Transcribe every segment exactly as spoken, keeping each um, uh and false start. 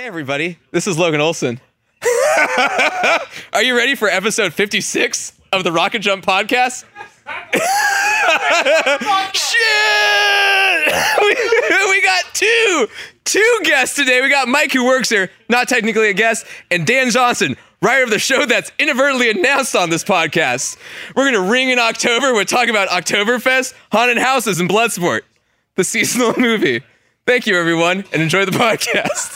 Hey everybody, this is Logan Olson. Are you ready for episode fifty-six of the Rocket Jump podcast? Shit! We, we got two, two guests today. We got Mike, who works here, not technically a guest, and Dan Johnson, writer of the show that's inadvertently announced on this podcast. We're going to ring in October. We're talking about Oktoberfest, haunted houses, and Bloodsport, the seasonal movie. Thank you, everyone, and enjoy the podcast.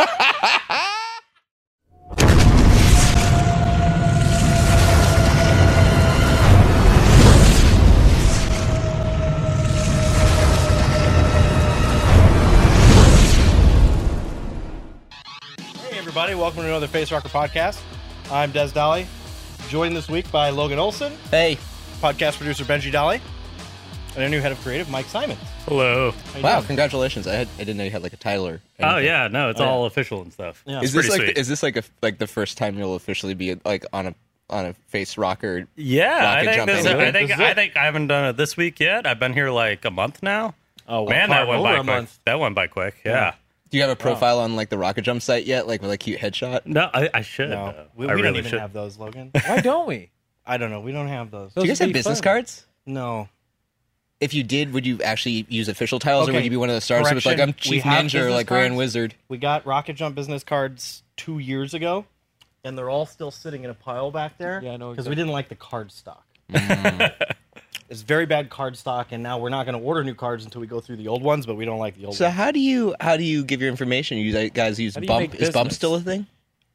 Hey, everybody. Welcome to another Face Rocker podcast. I'm Des Dolly, joined this week by Logan Olson. Hey. Podcast producer Benji Dolly. And our new head of creative, Mike Simons. Hello. Wow, doing? Congratulations. I had I didn't know you had like a title or anything. Oh yeah, no, it's oh, all yeah. official and stuff. Yeah. Is It's this like sweet. is this like a like the first time you'll officially be like on a on a Face Rocker? Yeah, I Rocket think Jump this, anyway? I think This is I it. think I haven't done it this week yet. I've been here like a month now. Oh, Man, that went over by a quick. month. That went by quick. Yeah. Yeah. Do you have a profile on like the Rocket Jump site yet, like with a cute headshot? No, I, I should. No, uh, we, I we really don't even should. have those, Logan. Why don't we? I don't know. We don't have those. Do you guys have business cards? No. If you did, would you actually use official titles, or Okay, would you be one of the stars with like correction, I'm we Chief have Ninja or business like Grand cards. Wizard? We got Rocket Jump business cards two years ago, and they're all still sitting in a pile back there. Yeah, I know Because we exactly. didn't like the card stock. It's very bad card stock, and now we're not going to order new cards until we go through the old ones, but we don't like the old So ones. how do you how do you give your information? You guys use How do you Bump? make Is Bump business? still a thing?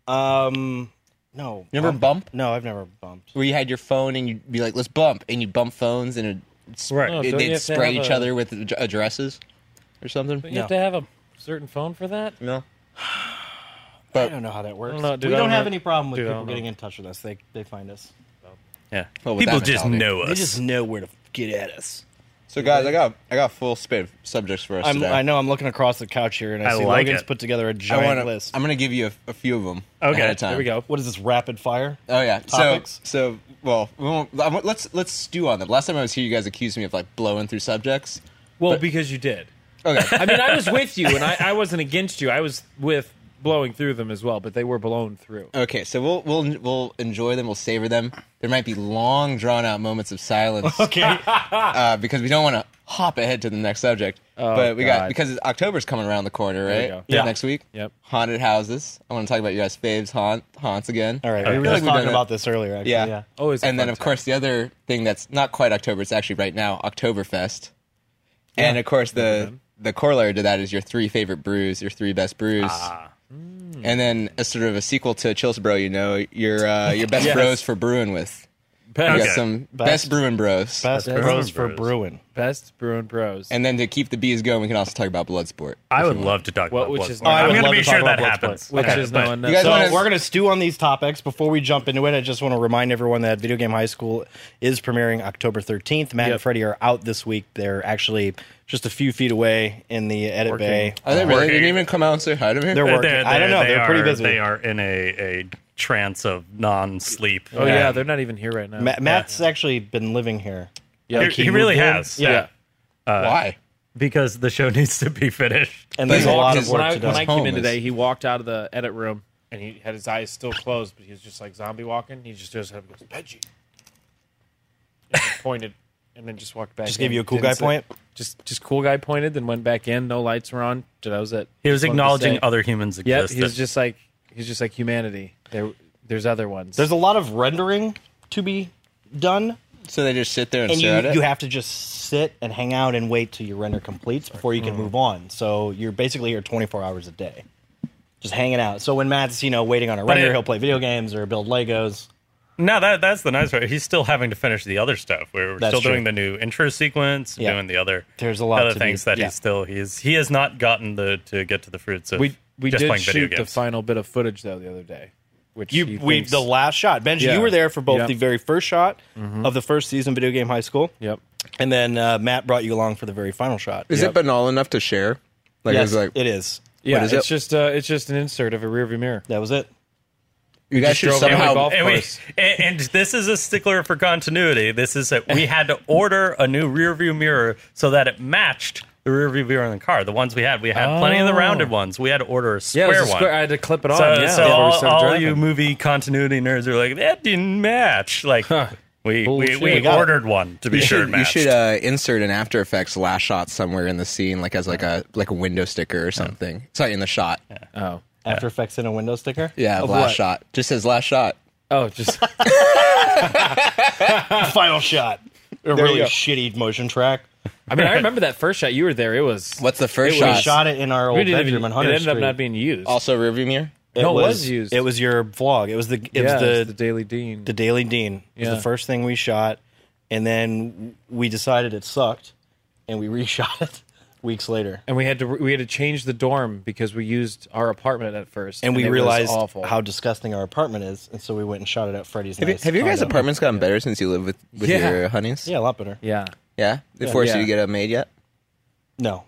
Um, no. Remember Bump? No, I've never bumped. Where you had your phone and you'd be like, let's bump, and you bump phones and it'd, Right. No, it- don't you they'd have to spray have each a- other with ad- addresses or something. Don't you have to have a certain phone for that? No. I But don't know how that works. don't know, dude, we I don't don't have know. any problem with Dude, I people don't getting know. in touch with us. They they find us. Yeah. Well, with People that just mentality. know us. They just know where to get at us. so guys, I got I got a full spit of subjects for us I'm, today. I know I'm looking across the couch here, and I, I see like Logan's it. put together a I giant wanna, list. I'm going to give you a, a few of them Okay, ahead of time. Here we go. What is this, rapid fire? Oh yeah. Topics? So so well, we won't, I won't- let's let's stew on them. Last time I was here, you guys accused me of like blowing through subjects. Well, But- because you did. Okay. I mean, I was with you, and I, I wasn't against you. I was with blowing through them as well, but they were blown through. Okay, so we'll we'll we'll enjoy them. We'll savor them. There might be long, drawn out moments of silence. Okay. uh, because we don't want to hop ahead to the next subject. Oh, but we got God. because it's, October's coming around the corner, There you right? go. Yeah. Next week. Yep. Haunted houses. I want to talk about you guys' faves haunt haunts again. All right. Okay. We were I feel like just we've talking done about this earlier, actually. Yeah. Yeah. Always. a And then fun of time. course the other thing that's not quite October. It's actually right now Oktoberfest. And of course the the corollary to that is your three favorite brews, your three best brews. Ah. And then a sort of a sequel to Chillsbro, you know, your uh, your best Yes. bros for brewing with. You best, got Okay. some best, Best- brewing bros. Best Best pros for bros. brewing. best Bruin Bros. And then to keep the bees going, we can also talk about Bloodsport. I if would you love to talk Well, about which Bloodsport. is- Oh, I I'm would going to love be to talk sure that about happens. Bloodsport. which Okay, is but- known. You guys So wanna- we're going to stew on these topics. Before we jump into it, I just want to remind everyone that Video Game High School is premiering October thirteenth. Matt Yep. and Freddie are out this week. They're actually just a few feet away in the edit Working. bay. Are they really? Working. They didn't even come out and say hi to me? They're working. I don't know. they They're pretty are- busy. They are in a, a trance of non-sleep. Oh yeah. they're not even here right now. Ma- Matt's actually been living here. Yeah. Like, He- he really moved in. has. Yeah. Yeah. Why? Because the show needs to be finished. And there's a But lot his- of when work I, to do. when I came home in is- today, he walked out of the edit room and he had his eyes still closed, but he was just like zombie walking. He just just goes, Benji. And he pointed and then just walked back. Just in. gave you a cool Didn't guy say- point? Just just cool guy pointed, then went back in. No lights were on. That was it. He was Just wanted to acknowledging say- other humans' Yep, existence. he was just like he's just like humanity. There, there's other ones. There's a lot of rendering to be done, So they just sit there and, and you, stare at it? you have to just sit and hang out and wait till your render completes before you can move on. So you're basically here twenty-four hours a day, just hanging out. So when Matt's you know waiting on a render, it- he'll play video games or build Legos. No, that that's the nice part. He's still having to finish the other stuff. We're That's still true. doing the new intro sequence, Yeah. doing the other There's a lot other to things do. that Yeah. he's still he's he has not gotten the to get to the fruits of we we just did playing video shoot the games. final bit of footage though the other day, which You he we thinks- the last shot, Benji. Yeah. You were there for both Yep. the very first shot of the first season Video Game High School, Yep. and then uh, Matt brought you along for the very final shot. Is Yep. it banal enough to share? Like, yes, it's like, it is. Yeah, is it's it? just uh, it's just an insert of a rearview mirror. That was it. you guys just should drove down the somehow. golf and, we, course. and, and this is a stickler for continuity. This is that we had to order a new rear view mirror so that it matched the rear view mirror in the car. The ones we had, we had plenty of the rounded ones. We had to order a Yeah, square it was a one. square, I had to clip it on. So, yeah, so before we all, started all driving. you movie continuity nerds are like, that didn't match. Like, we, we, Bullshit. we We got ordered one to be You sure it should, you matched. should uh, insert an After Effects last shot somewhere in the scene, like as like a like a window sticker or something. Sorry, in the shot. Yeah, Oh, After Effects in a window sticker. last Of what? shot. Just says last shot. oh, just Final shot. A you really go. shitty motion track. I mean, I remember that first shot. You were there. It was. What's the first It shot? We shot it in our we old didn't bedroom even, on it Hunter ended up Street. not being used. Also rearview mirror. No, it was used. It was your vlog. It was the it yeah, was it the was the Daily Dean. the Daily Dean. It Yeah. was the first thing we shot, and then we decided it sucked, and we reshot it weeks later. and we had to we had to change the dorm because we used our apartment at first, And we it was realized awful. how disgusting our apartment is, and so we went and shot it at Freddy's. Have, you, nice have your guys' condo. apartments gotten better since you live with, with Yeah. your honeys? Yeah, a lot better. Yeah. Yeah? They forced Yeah. you to get a maid yet? No,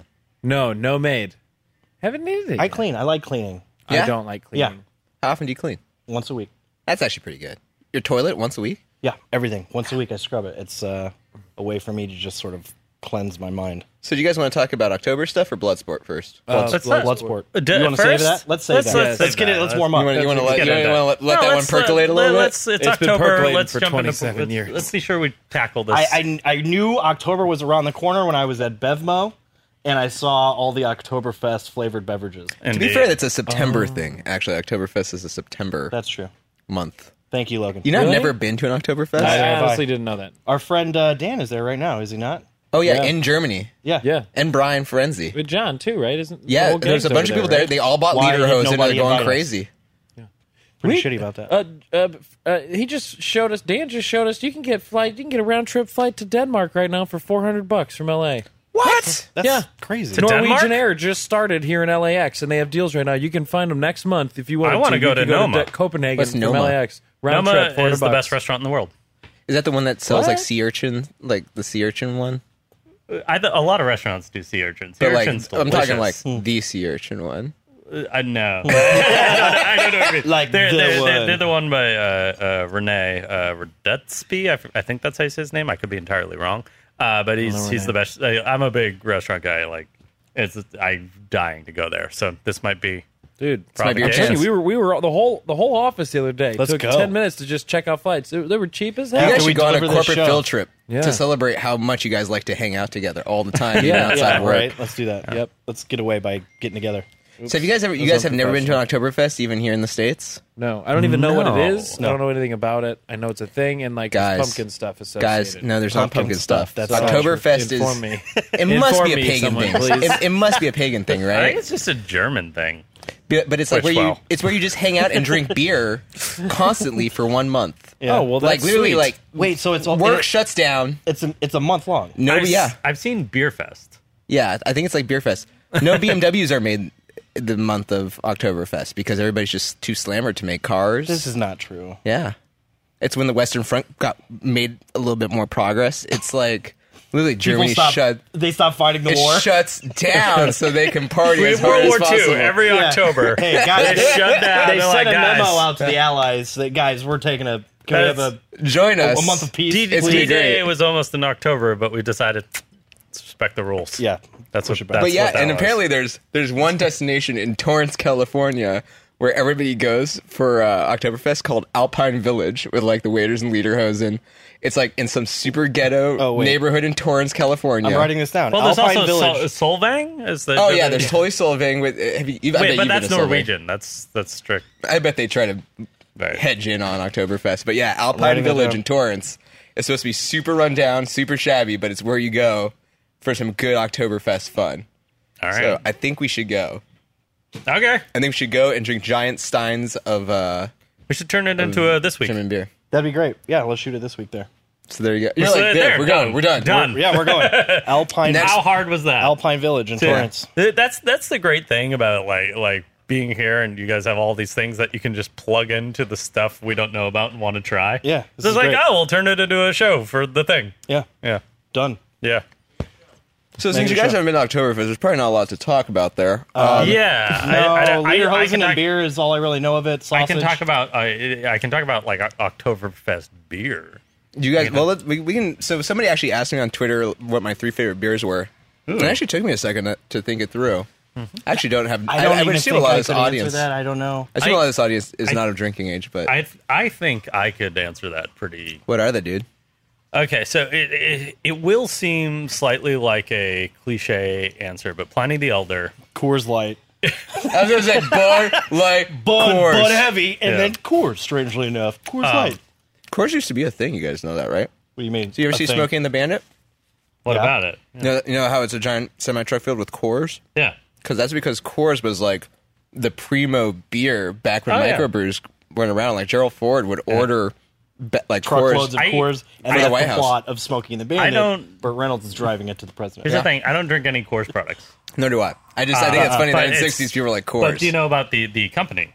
No, no maid. Haven't needed it. I yet. clean. I like cleaning I Yeah? don't like cleaning. How often do you clean? once a week. That's actually pretty good. Your toilet once a week? Yeah, everything once a week. I scrub it. It's uh, a way for me to just sort of cleanse my mind. So do you guys want to talk about October stuff or Bloodsport first? Blood, let's blood, not- Bloodsport. Uh, d- you want to save first? that? Let's save Let's- that. let's Let's save get that. it. Let's warm up. You want, you want to let, get you it done. want to let No, that one let's, percolate uh, a little bit? Let's, it's, It's been October. percolating Let's for jump into twenty-seven let's, years. Let's be sure we tackle this. I, I I knew October was around the corner when I was at Bevmo, and I saw all the Oktoberfest flavored beverages. To be Indeed. fair, that's a September thing. Actually, Oktoberfest is a September That's true. month. Thank you, Logan. You know, Really? I've never been to an Oktoberfest. I Neither have honestly I. didn't know that. Our friend uh, Dan is there right now, is he not? Oh, yeah, Yeah. in Germany. Yeah. Yeah. And Brian Ferenzi. With John, too, right? Isn't the Yeah, whole there's gang's a bunch of over people there. right? They all bought Why did Lederhosen and nobody they're going invite us? crazy. Pretty We- shitty about that. Uh, uh, uh, he just showed us. Dan just showed us. You can get flight. You can get a round trip flight to Denmark right now for four hundred bucks from L A. What? That's yeah. crazy. To Norwegian Denmark? Air just started here in L A X, and they have deals right now. You can find them next month if you want. I wanna to. go You to can Noma. De- Copenhagen What's from Noma? L A X. Round Noma trip, four hundred is the bucks. best restaurant in the world. Is that the one that sells like What? sea urchin? Like the sea urchin one? I, a lot of restaurants do sea urchins. Sea But like, urchin's I'm talking like delicious. the sea urchin one. Uh, I know. I, don't, I don't know what you mean. Like they're, the they're, one. They're, they're the one by uh, uh, Rene uh, Redetsby. I, f- I think that's how you say his name. I could be entirely wrong. Uh, but he's he's the best. I, I'm a big restaurant guy. Like, it's I'm dying to go there. So this might be Dude, might be your I'm telling chance. you, we were we were the whole the whole office the other day. Let's took go. ten minutes to just check out flights. They, they were cheap as hell. You After guys we should go on a deliver this corporate show. field trip Yeah. to celebrate how much you guys like to hang out together all the time, even Yeah, outside Yeah, of work. right. Let's do that. Yep. Let's get away by getting together. So have you guys ever? You guys have never been to an Oktoberfest, even here in the states? No, I don't even know what No. it is. No. I don't know anything about it. I know it's a thing, and like Guys. there's pumpkin stuff associated. Guys, no, there's not Pumpkin pumpkin stuff, stuff. that's not Oktoberfest is. Inform me. It must Inform be a me, pagan someone, thing. please. It, it must be a pagan thing, I right? think it's just a German thing. But, but it's like Which, where you well. it's where you just hang out and drink beer constantly for one month. Yeah. Oh well, like that's literally, sweet. like Wait, so it's all work it- shuts down. It's a, it's a month long. No, I've, yeah, I've seen Beer Fest. yeah. I think it's like Beer Fest. No B M Ws are made the month of Oktoberfest because everybody's just too slammered to make cars. This is not true. Yeah. It's when the Western Front got made a little bit more progress. It's like literally Germany People stop, shut They stopped fighting the it war. shuts down so they can party as hard World as War possible. Two every Yeah. October. Hey, guys, they shut down. They They're sent like, a guys, memo out to the allies that guys, we're taking a can we have That's- a, Join us. a month of peace. D- It's gonna be D-Day great. was almost in October, but we decided let's respect the rules. Yeah, that's what. push it That's back. But yeah, what that and was. apparently there's there's one destination in Torrance, California, where everybody goes for uh, Oktoberfest called Alpine Village with like the waiters and lederhosen. It's like in some super ghetto Oh, wait. neighborhood in Torrance, California. I'm writing this down. Well, there's Alpine also Village. Sol- Solvang. Is the, Oh the- yeah, there's Totally Solvang with. uh, Have you, you, I bet Wait, you've but been that's to Solvang. Norwegian. That's that's strict. I bet they try to Right. hedge in on Oktoberfest. But yeah, Alpine Writing that Village down. in Torrance is supposed to be super run down, super shabby, but it's where you go for some good Oktoberfest fun. All right. So I think we should go. okay. I think we should go and drink giant steins of uh, We should turn it into a this week. German beer. That'd be great. Yeah, let's shoot it this week there. So there you go. You're So like, there, there, we're done. going. We're done. Done. Yeah, we're going. Alpine How hard was that? Alpine Village in Yeah. Torrance. Th- That's that's the great thing about like like being here, and you guys have all these things that you can just plug into the stuff we don't know about and want to try. Yeah, It's this just is like, great. oh, we'll turn it into a show for the thing. Yeah, Yeah, done. yeah, So Make since it you guys show. haven't been to Oktoberfest, there's probably not a lot to talk about there. Um, yeah. No, I, I, I, I, Lederhosen can and talk, beer is all I really know of it. I Sausage. can talk about I, I can talk about like O- Oktoberfest beer. You guys, well, let, we, we can. So somebody actually asked me on Twitter what my three favorite beers were. It actually took me a second to- to think it through. I actually don't have. I don't I, I even would assume think a lot I of this could answer audience. that. I don't know. I assume a I- lot of this audience is I- not of drinking age, but I I think I could answer that pretty. what are they, dude? Okay, so it, it it will seem slightly like a cliche answer, but Pliny the Elder. Coors Light, I was gonna say Bud Light, Bud, Coors. Bud Heavy, and Yeah. then Coors. Strangely enough, Coors Um, Light. Coors used to be a thing. You guys know that, right? What do you mean? Do you ever A see thing? Smokey and the Bandit? What Yeah. about it? You know, you know how it's a giant semi truck filled with Coors? Yeah. Because that's because Coors was like the primo beer back when Oh, yeah. microbrews weren't around. Like Gerald Ford would order be- like Truckloads Coors. of I- Coors, and For the that's White the House. plot of Smokey and the Bandit. I don't- Burt Reynolds is driving it to the president. Here's Yeah. the thing: I don't drink any Coors products. Nor do I. I just I think it's funny But that in the it's- sixties people were like Coors. But do you know about the the company?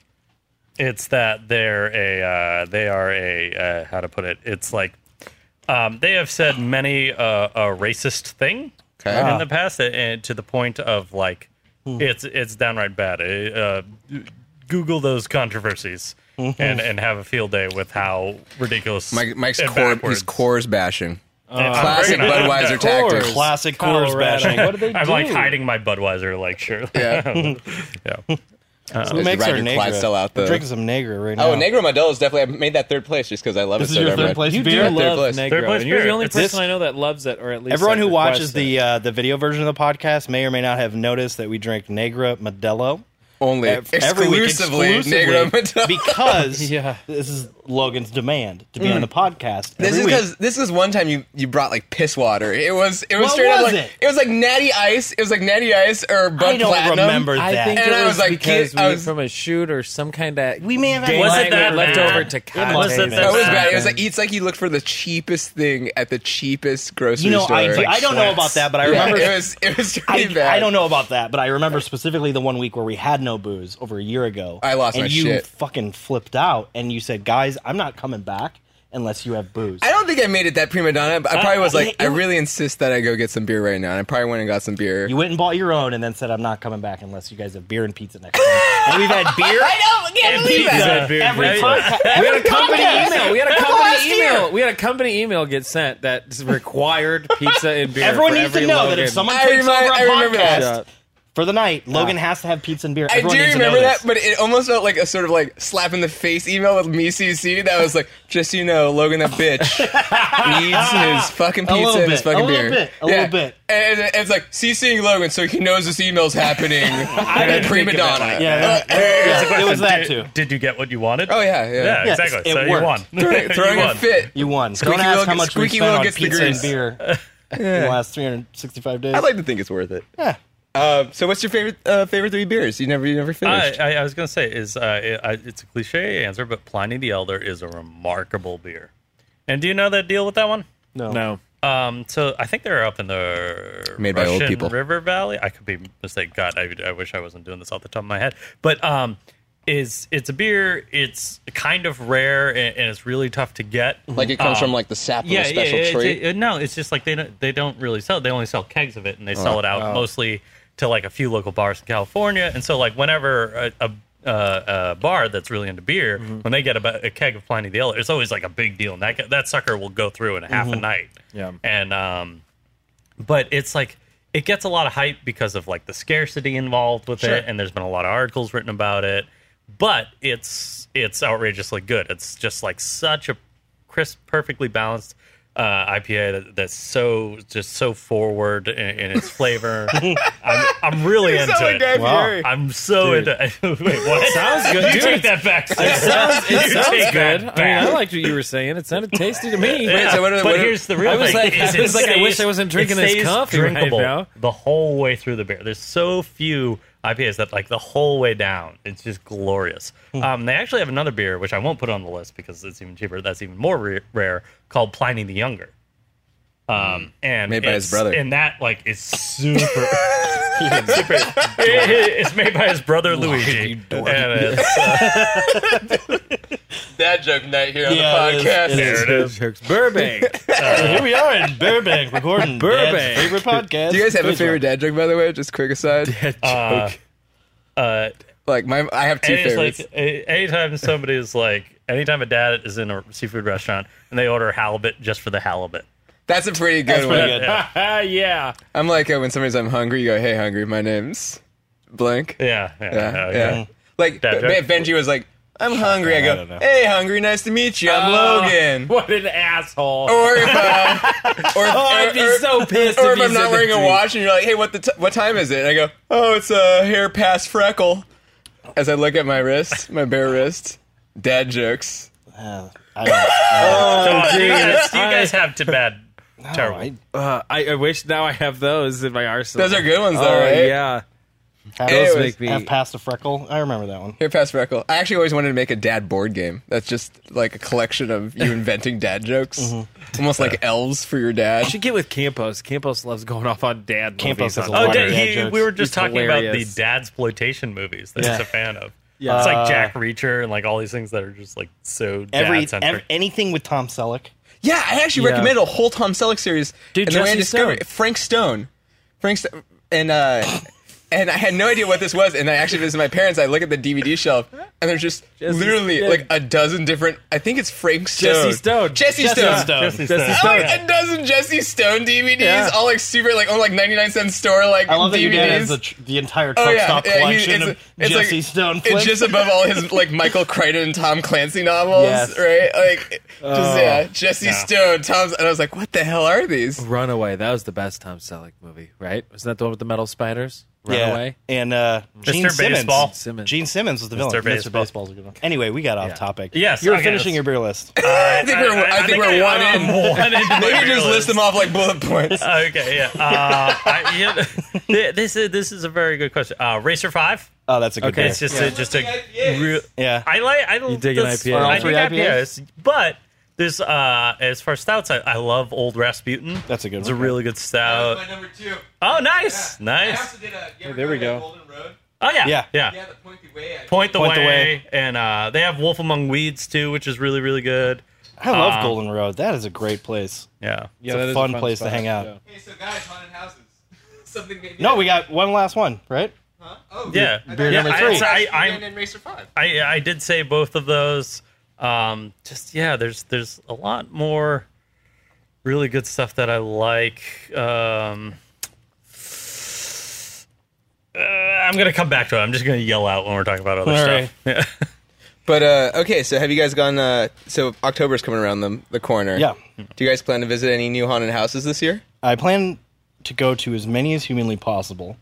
It's that they're a uh, they are a uh, how to put it? It's like um, they have said many uh, a racist thing Okay. in the past, and to the point of like it's it's downright bad. Uh, Google those controversies and and have a field day with how ridiculous. Mike, Mike's and Coor, backwards. he's Coors bashing. I'm Classic very not- Budweiser Of tactics. course. Classic Coors Colorado. bashing. What did they I'm do? like hiding my Budweiser, like sure. Yeah. yeah. Who makes our Roger Negra? Clydesdale out We're the- drinking some Negra right now. Oh, Negro Modelo is definitely. I made that third place just because I love This it is so your damn third much. place You beer? do Third love place. Negro, Third place and you're the beer. only It's person this- I know that loves it, or at least Everyone like, who watches requests the it. uh, the video version of the podcast may or may not have noticed that we drink Negra Modelo. Only Ev- every week exclusively, exclusively Negro Modelo. because Yeah. this is Logan's demand to be on the podcast. This every is week. because this is one time you, you brought like piss water. It was it was What straight up was like it? it? was like Natty Ice. It was like Natty Ice or Bud I don't Platinum. remember I that. think And it I was, was like, because kid- I we was- from a shoot or some kind of We may have had game Was it night that left bad? over to It must Was have it been. that It was bad? bad. It was like it's like you looked for the cheapest thing at the cheapest grocery You know, store. I, do, Like, I don't know Schweppes. about that, but I yeah, remember. it was it was I, pretty bad. I don't know about that, but I remember specifically the one week where we had no booze over a year ago. I lost and my you shit. fucking flipped out, and you said, "Guys, I'm not coming back unless you have booze." I don't think I made it that prima donna. But I probably was Uh, like, it- I it- really insist that I go get some beer right now. And I probably went and got some beer. You went and bought your own, and then said, "I'm not coming back unless you guys have beer and pizza next time." And we've had beer. I know, I can't And believe pizza. that. Beer and Every pizza. podcast. We had a every company podcast. email. We had a Last company year. email. We had a company email get sent that required pizza and beer. Everyone for needs every to know Logan. that if someone I takes remind- over a I remember podcast that. for the night, Logan has to have pizza and beer. I Everyone do needs to remember know that, this. but it almost felt like a sort of like slap in the face email with me C C that was like, just so you know, Logan that bitch needs his fucking A little pizza and his bit, a fucking little beer. bit, a little bit. And and it's like CCing Logan so he knows this email's happening. I and didn't prima think of it donna. like- yeah, Uh, yeah, it was that did, too. Did you get what you wanted? Oh yeah, yeah. yeah, Yeah, exactly. it So worked. you won. Throwing, throwing you a won. fit. You won. Squeaky Don't ask Will how gets- much we Squeaky spent Will on gets the pizza and grease. beer in the last three hundred sixty-five days. I like to think it's worth it. Yeah. Uh, so what's your favorite uh, favorite three beers? You never you never I, finished. I, I was going to say is uh, it, I, it's a cliche answer, but Pliny the Elder is a remarkable beer. And do you know that deal with that one? No. No. Um, so I think they're up in the Made by old Russian people. River Valley. I could be mistaken. God, I, I wish I wasn't doing this off the top of my head. But um, is it's a beer. It's kind of rare and, and it's really tough to get. like it comes um, from like the sap of Yeah, a special yeah. tree. It, it, no, it's just like they don't they don't really sell. it. They only sell kegs of it, and they sell it out mostly to like a few local bars in California. And so like whenever a, a uh, a bar that's really into beer, when they get a, ba- a keg of Pliny the Elder, it's always like a big deal. And that that sucker will go through in a half a night. Yeah. And um, but it's like it gets a lot of hype because of like the scarcity involved with Sure. it, and there's been a lot of articles written about it. But it's it's outrageously good. It's just like such a crisp, perfectly balanced uh, I P A that, that's so just so forward in, in its flavor. I'm, I'm really into sound like it. Guy Fieri. I'm so into. Wait, what? Sounds good, You dude. take that back. It sounds, it You sounds take good. that I mean, I back. liked what you were saying. It sounded tasty to me. Yeah, so what are- but what are- here's the real I was thing. like- is I it was like, I stays- wish I wasn't drinking it this stays coffee right drinkable now. the whole way through the beer. There's so few I P As that like the whole way down. It's just glorious. Hmm. Um, they actually have another beer, which I won't put on the list because it's even cheaper. That's even more ra- rare, called Pliny the Younger. Um, and Made by his it's- brother. and that like is super. super it- it's made by his brother Luigi. And it's, uh, Dad joke night here on Yeah, it the is. podcast. It there it is. Burbank. Here we are in Burbank recording Burbank. Dad's favorite podcast. Do you guys have a Space favorite Rock. dad joke, by the way? Just quick aside. Uh, uh, Like my, I have two And it's favorites. like a- anytime somebody is like, anytime a dad is in a seafood restaurant and they order halibut just for the halibut, That's a pretty good That's one. pretty good. Yeah. yeah. I'm like uh, when somebody's I'm hungry, you go, "Hey, hungry, my name's blank." Yeah, yeah, Yeah, yeah. yeah. Like Dad B- joke? Benji was like, "I'm hungry." I I go, don't know. "Hey, hungry, nice to meet you. I'm Oh, Logan." What an asshole. Or if, uh, or if, Oh, I'd be or, so pissed or if if he I'm not said wearing that a to me. watch and you're like, "Hey, what the t- what time is it?" And I go, "Oh, it's a uh, hair past freckle." As I look at my wrist, my bare wrist, dad jokes. Uh, I don't. So you guys, you guys have to bad, No, terrible. I Uh, I, I wish now I have those in my arsenal. Those are good ones, though, Oh, right? yeah. have, Those make me- have past a freckle. I remember that one. Hair past freckle. I actually always wanted to make a dad board game. That's just like a collection of you inventing dad jokes, almost like elves for your dad. You should get with Campos. Campos loves going off on dad Campos movies. has on a Oh, lot of dad, dad he, jokes. we were just He's talking hilarious. about the dadsploitation movies that Yeah. he's a fan of. Yeah. It's like Uh, Jack Reacher and like all these things that are just like so Every, dad-centric. ev- anything with Tom Selleck. Yeah, I actually Yeah. recommended a whole Tom Selleck series. Dude, and the way I Jesse discovered Stone. it, Frank Stone, Frank Stone, and uh, and I had no idea what this was. And I actually visited my parents. I look at the D V D shelf, and there's just Jesse- literally yeah. like a dozen different. I think it's Frank Stone. Jesse Stone. Jesse Jesse Stone. Stone. Jesse Jesse Stone. Oh, like Yeah. a dozen Jesse Stone D V Ds, Yeah. all like super, like on like ninety-nine cent store, like I love that D V your Ds. dad has the, tr- the entire truck Oh yeah, stop yeah, he- collection it's, of it's Jesse like, Stone It's flicks. just above all his like Michael Crichton and Tom Clancy novels, Yes. right? Like, just Oh. yeah, Jesse Stone, Tom's, and I was like, what the hell are these? Runaway. That was the best Tom Selleck movie, right? Wasn't that the one with the metal spiders? Runaway. Yeah. And uh, Gene Mister Simmons. Baseball. Simmons. Gene Simmons was the villain. Mister Mister Baseball. Baseball's a good one. Anyway, we got off Yeah. topic. Yes, You were okay, finishing let's- your beer list. I think we're, I, think we're one I'm in. one into my Maybe beer just list them off like bullet points. Okay, yeah. Uh, I, yeah th- this is this is a very good question. Uh, Racer Five. Oh, that's a good Okay, beer. It's just a, just a real. Yeah. I like. I You dig an that's- I P A? Are all I three dig I P As? I P As, but there's uh as far as stouts, I, I love Old Rasputin. That's a good It's one. a really good stout. number two. Oh, nice, nice. did a, you there we go. Golden Road? Oh yeah, Yeah. yeah. the pointy way. Point the Point way, the Way. and uh, they have Wolf Among Weeds too, which is really really good. I love Um, Golden Road. That is a great place. Yeah. Yeah, It's a that is fun place to spot, hang out. yeah. Hey, so guys, haunted houses. Something maybe. No, we got one last one, right? Huh? Oh, Yeah. Beer yeah, number I- three. I, I, I'm- in Racer Five. I I did say both of those. Um, just yeah, there's there's a lot more really good stuff that I like. Um, uh, I'm gonna come back to it. I'm just gonna yell out when we're talking about other All stuff. Yeah. But uh, okay, so have you guys gone? Uh, so October's coming around the the corner. Yeah. Do you guys plan to visit any new haunted houses this year? I plan to go to as many as humanly possible.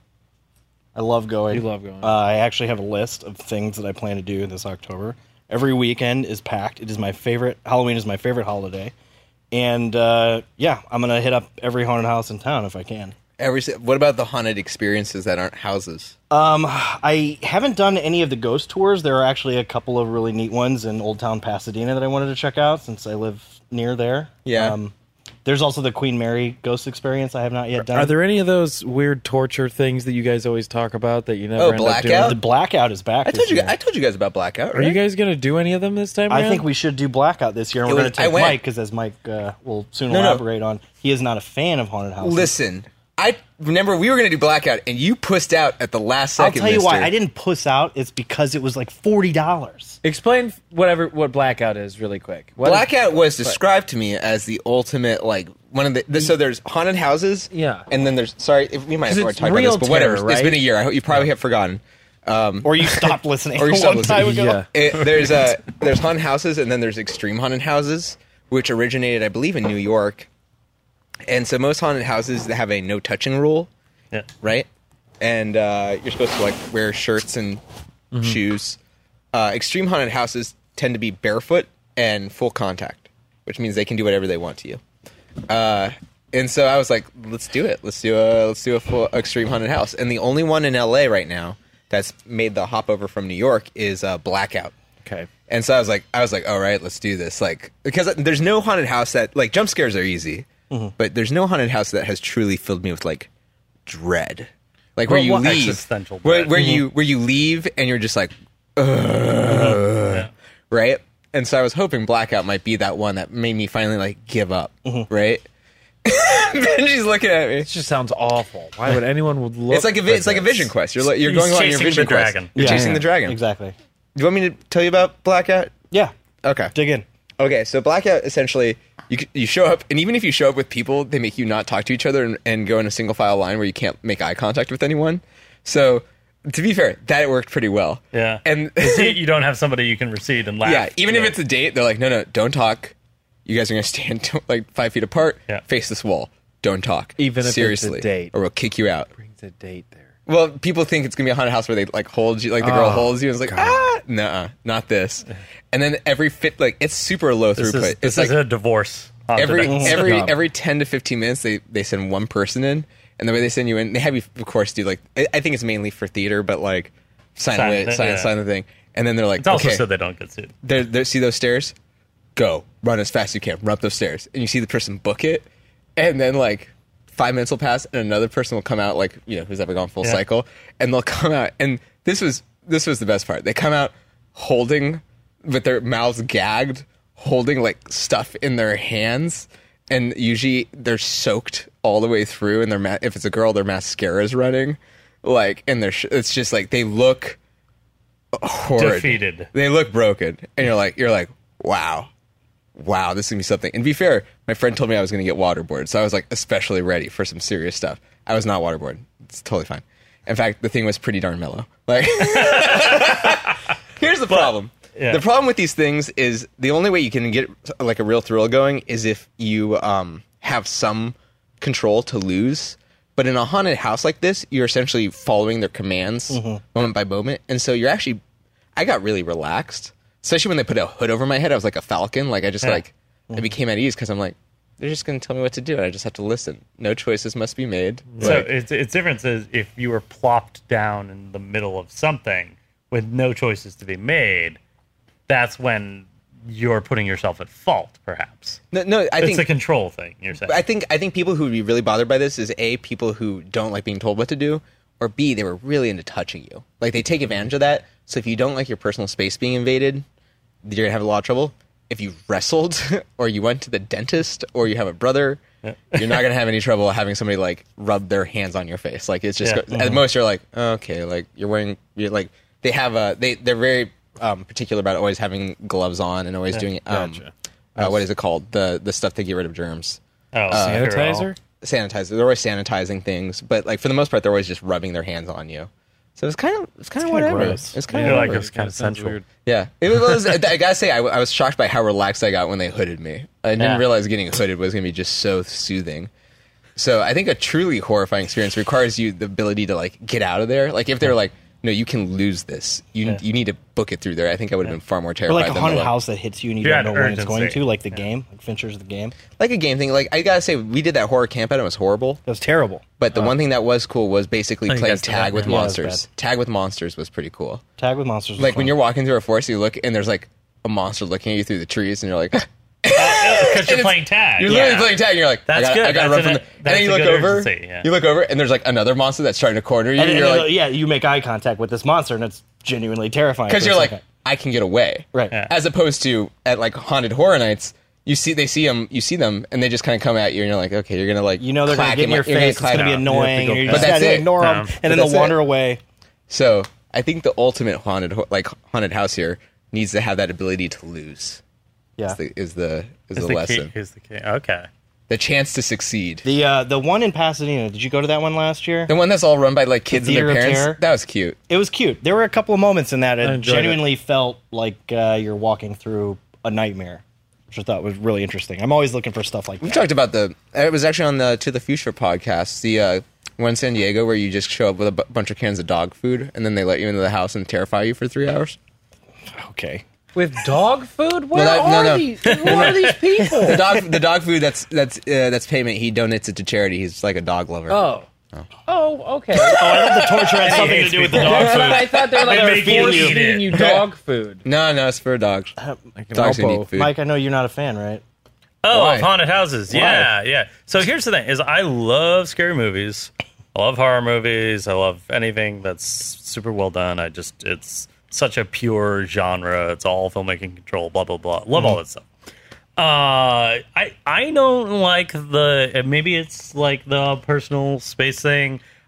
I love going. You love going. Uh, I actually have a list of things that I plan to do this October. Every weekend is packed. It is my favorite. Halloween is my favorite holiday. And uh, yeah, I'm going to hit up every haunted house in town if I can. Every. si- What about the haunted experiences that aren't houses? Um, I haven't done any of the ghost tours. There are actually a couple of really neat ones in Old Town Pasadena that I wanted to check out since I live near there. Yeah. Um, there's also the Queen Mary ghost experience I have not yet done. Are there any of those weird torture things that you guys always talk about that you never Oh, end up blackout? doing? The Blackout is back. I this told you. year. I told you guys about Blackout. Are Right? you guys going to do any of them this time I around? think we should do Blackout this year, and It we're was- going to I take went. Mike, because as Mike uh, will soon No, no. elaborate on, he is not a fan of haunted houses. Listen, I remember we were going to do Blackout, and you pussed out at the last I'll second. tell you why. mister. I didn't puss out. It's because it was like forty dollars. Explain whatever what blackout is really quick. What is- Blackout was described to me as the ultimate, like one of the. the so there's haunted houses, Yeah. and then there's sorry, if we might have 'Cause already it's talked about real this, but whatever. terror, It's right? been a year. I hope you probably have forgotten. Um, Or you stopped listening Or you a stopped long time listening. ago. Yeah. it, there's uh, there's haunted houses, and then there's extreme haunted houses, which originated, I believe, in New York. And so most haunted houses that have a no touching rule, Yeah. right? And uh, you're supposed to like wear shirts and shoes. Uh, extreme haunted houses tend to be barefoot and full contact, which means they can do whatever they want to you. Uh, and so I was like, let's do it. Let's do a let's do a full extreme haunted house. And the only one in L A right now that's made the hop over from New York is uh, Blackout. Okay. And so I was like, I was like, all right, let's do this. Like, because there's no haunted house that like jump scares are easy, but there's no haunted house that has truly filled me with like dread, like where Well, you what- leave, Existential where, dread. where you where you leave and you're just like, Ugh, Yeah. right? And so I was hoping Blackout might be that one that made me finally like give up, right? Benji's looking at me. It just sounds awful. Why would anyone would look? It's like a vi- for it's like a this? vision quest. You're like, you're He's going on your chasing vision the quest. dragon. You're Yeah. chasing the dragon. Exactly. Do you want me to tell you about Blackout? Yeah. Okay. Dig in. Okay, so Blackout essentially you c- you show up, and even if you show up with people, they make you not talk to each other and, and go in a single file line where you can't make eye contact with anyone. So, to be fair, that worked pretty well. Yeah. And See, you don't have somebody you can recede and laugh. yeah, even if with. it's a date, they're like, no, no, don't talk. You guys are gonna stand like five feet apart. Yeah. Face this wall. Don't talk. Even if it's a seriously, date. or we'll kick you out. Brings a date there. Well, people think it's gonna be a haunted house where they like hold you, like the girl Oh, holds you, and it's like, ah, nah, not this. And then every fit, like it's super low This throughput. is, it's this like is a divorce. haunted every house. every Stop. every ten to fifteen minutes, they they send one person in, and the way they send you in, they have you, of course, do like I I think it's mainly for theater, but like sign Sign away, the- sign yeah. sign the thing, and then they're like, It's also okay, so they don't get sued. they're, they're, see those stairs? Go. Run as fast as you can. Run up those stairs. And you see the person book it, and then, like, five minutes will pass, and another person will come out, like, you know, who's ever gone full Yeah. cycle, and they'll come out, and this was this was the best part. They come out holding, with their mouths gagged, holding, like, stuff in their hands, and usually they're soaked all the way through, and their ma- if it's a girl, their mascara is running, like, and they're sh- it's just, like, they look horrid. Defeated. They look broken, and you're like, you're like, wow, wow, this is gonna be something. And to be fair, my friend told me I was gonna get waterboard, so I was like, especially ready for some serious stuff. I was not waterboard. It's totally fine. In fact, the thing was pretty darn mellow. Like, here's the problem. yeah. The problem with these things is the only way you can get like a real thrill going is if you um, have some control to lose. But in a haunted house like this, you're essentially following their commands moment by moment. And so you're actually, I got really relaxed, especially when they put a hood over my head. I was like a falcon. Like I just Yeah. like, I became at ease because I'm like, they're just going to tell me what to do. And I just have to listen. No choices must be made. So Like, it's it's different as if you were plopped down in the middle of something with no choices to be made. That's when you're putting yourself at fault, perhaps. no, no, I It's think a control thing. You're saying. I think I think people who would be really bothered by this is A, people who don't like being told what to do, or B, they were really into touching you. Like they take advantage of that. So if you don't like your personal space being invaded, you're gonna have a lot of trouble. If you wrestled or you went to the dentist or you have a brother, you're not gonna have any trouble having somebody like rub their hands on your face. Like it's just Yeah. at most you're like, oh, okay, like you're wearing you're like they have a they they're very um, particular about always having gloves on and always doing um gotcha. uh, what is it called? The the stuff to get rid of germs. oh, Sanitizer? Sanitizer. They're always sanitizing things, but like for the most part, they're always just rubbing their hands on you. So it's kind of it's kind of kinda whatever. gross. It's kind You're of like, whatever. it's kind of Sounds sensual. weird. Yeah, it was. I gotta say, I, I was shocked by how relaxed I got when they hooded me. I didn't Yeah. realize getting hooded was gonna be just so soothing. So I think a truly horrifying experience requires you the ability to like get out of there. Like if they're like, no, you can lose this. You Yeah. you need to book it through there. I think I would have been far more Or terrified. like a than haunted the, house that hits you and you Yeah, don't know when it's going urgency. to, like the game, like Fincher's the game. like a game thing. Like I gotta say, we did that horror camp out. And it was horrible. That was terrible. But the one thing that was cool was basically Oh, you playing guys did tag that, with yeah. Yeah, it was monsters. Tag with monsters was pretty cool. Tag with monsters. was Like when fun. you're walking through a forest, you look and there's like a monster looking at you through the trees, and you're like, Because you're playing tag. you're yeah. literally playing tag, and you're like, That's I gotta, good. I gotta That's run an- from the. And that's then you a look good over, urgency, yeah. you look over, and there's like another monster that's trying to corner you. and And then, you're uh, like, yeah, you make eye contact with this monster, and it's genuinely terrifying. because for a you're like, second. I can get away, Right. Yeah. As opposed to at like haunted horror nights, you see they see them, you see them, and they just kind of come at you, and you're like, okay, you're gonna like, you know they're gonna clack get in my- your you're face. It's clack- gonna be down. annoying. go and You're past just it. gonna ignore No. them, But and then that's they'll it. wander away. So I think the ultimate haunted ho- like haunted house here needs to have that ability to lose. Yeah. Is the is the, is Is the the lesson. key? Is the key? Okay. The chance to succeed. The uh, the one in Pasadena. Did you go to that one last year? The one that's all run by like kids and Theater their of parents. Terror? That was cute. It was cute. There were a couple of moments in that I it enjoyed genuinely felt like uh, you're walking through a nightmare, which I thought was really interesting. I'm always looking for stuff like We that. talked about the. It was actually on the To the Future podcast. The uh, one in San Diego where you just show up with a bu- bunch of cans of dog food and then they let you into the house and terrify you for three hours. Okay. With dog food? Where that- no, are no. these? Who are these people? The dog, the dog food. That's that's uh, that's payment. He donates it to charity. He's like a dog lover. Oh. Oh, okay. Oh, I thought the torture had something to do with the dog I food. thought they were like They they make were you force eat feeding it. you dog food. No, no, it's for dogs. Like an Dogs who Alpo. need food. Mike, I know you're not a fan, right? Oh, Why? of haunted houses. Yeah, yeah. So here's the thing: is I love scary movies. I love horror movies. I love anything that's super well done. I just it's such a pure genre. It's all filmmaking control. Blah blah blah. Love all that stuff. Uh, I I don't like the. Maybe it's like the personal space thing.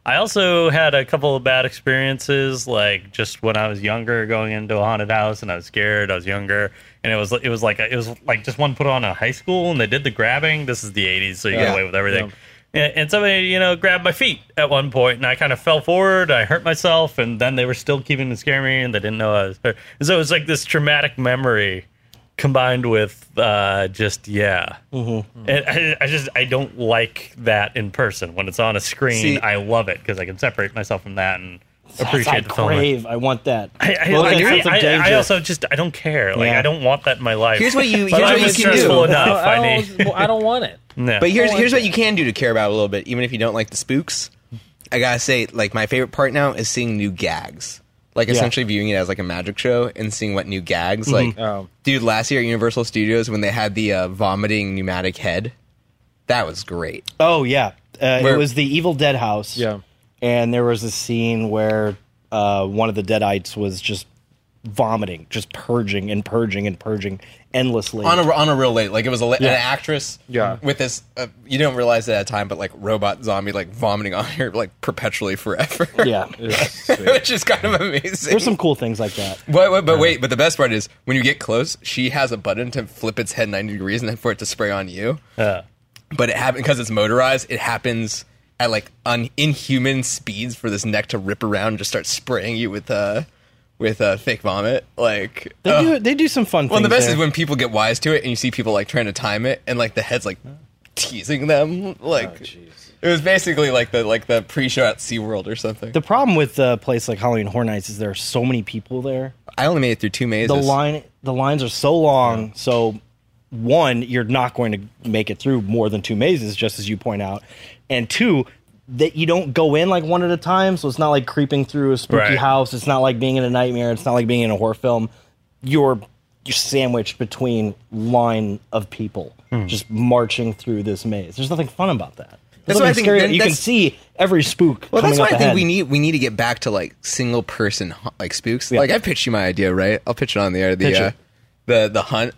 I also had a couple of bad experiences, like just when I was younger, going into a haunted house, and I was scared. I was younger, and it was it was like a, it was like just one put on a high school, and they did the grabbing. This is the eighties, so you Yeah. get away with everything. And, and somebody, you know, grabbed my feet at one point, and I kind of fell forward. I hurt myself, and then they were still keeping to scare me, and they didn't know I was hurt. And so it was like this traumatic memory combined with uh, just yeah. Mm-hmm. And I, I just I don't like that in person. When it's on a screen, See- I love it because I can separate myself from that and appreciate I the film. crave. I want that. I, I, Well, like, that I, sense of I, I danger. also just I don't care. Like Yeah. I don't want that in my life. Here's what you- My here's what life you is can stressful do. enough. I I need. don't, I don't want it. Yeah. But here's I here's like what you can do to care about it a little bit, even if you don't like the spooks. I gotta say, like my favorite part now is seeing new gags. Like essentially viewing it as like a magic show and seeing what new gags. Like, Oh. dude, last year at Universal Studios when they had the uh, vomiting pneumatic head, that was great. Oh yeah, uh, Where- it was the Evil Dead house. Yeah. and there was a scene where uh, one of the Deadites was just vomiting, just purging and purging and purging endlessly. On a on a real late, like it was a, la- Yeah. an actress Yeah. with this. Uh, you don't realize it at the time, but like robot zombie like vomiting on her like perpetually forever. yeah, Which is kind of amazing. there's some cool things like that. But, but, but wait, but the best part is when you get close, she has a button to flip its head ninety degrees and then for it to spray on you. Yeah. But it happens because it's motorized. It happens at like un- inhuman speeds for this neck to rip around and just start spraying you with uh with uh, fake vomit. Like They ugh. do they do some fun Well, things. the best there. is when people get wise to it and you see people like trying to time it and like the head's like teasing them. Like it was basically like the like the pre-show at SeaWorld or something. the problem with a place like Halloween Horror Nights is there are so many people there. I only made it through two mazes. The line the lines are so long, so one, you're not going to make it through more than two mazes, just as you point out, and two, that you don't go in like one at a time, so it's not like creeping through a spooky Right. house. It's not like being in a nightmare. It's not like being in a horror film. You're you're sandwiched between line of people just marching through this maze. There's nothing fun about that. There's That's what I nothing think- scary. then You can that's- see every spook. Well, coming that's why up I think ahead. we need we need to get back to like single person hu- like spooks. Yeah. Like I pitched you my idea, right? I'll pitch it on the air. The Pitch uh, it. the the hunt,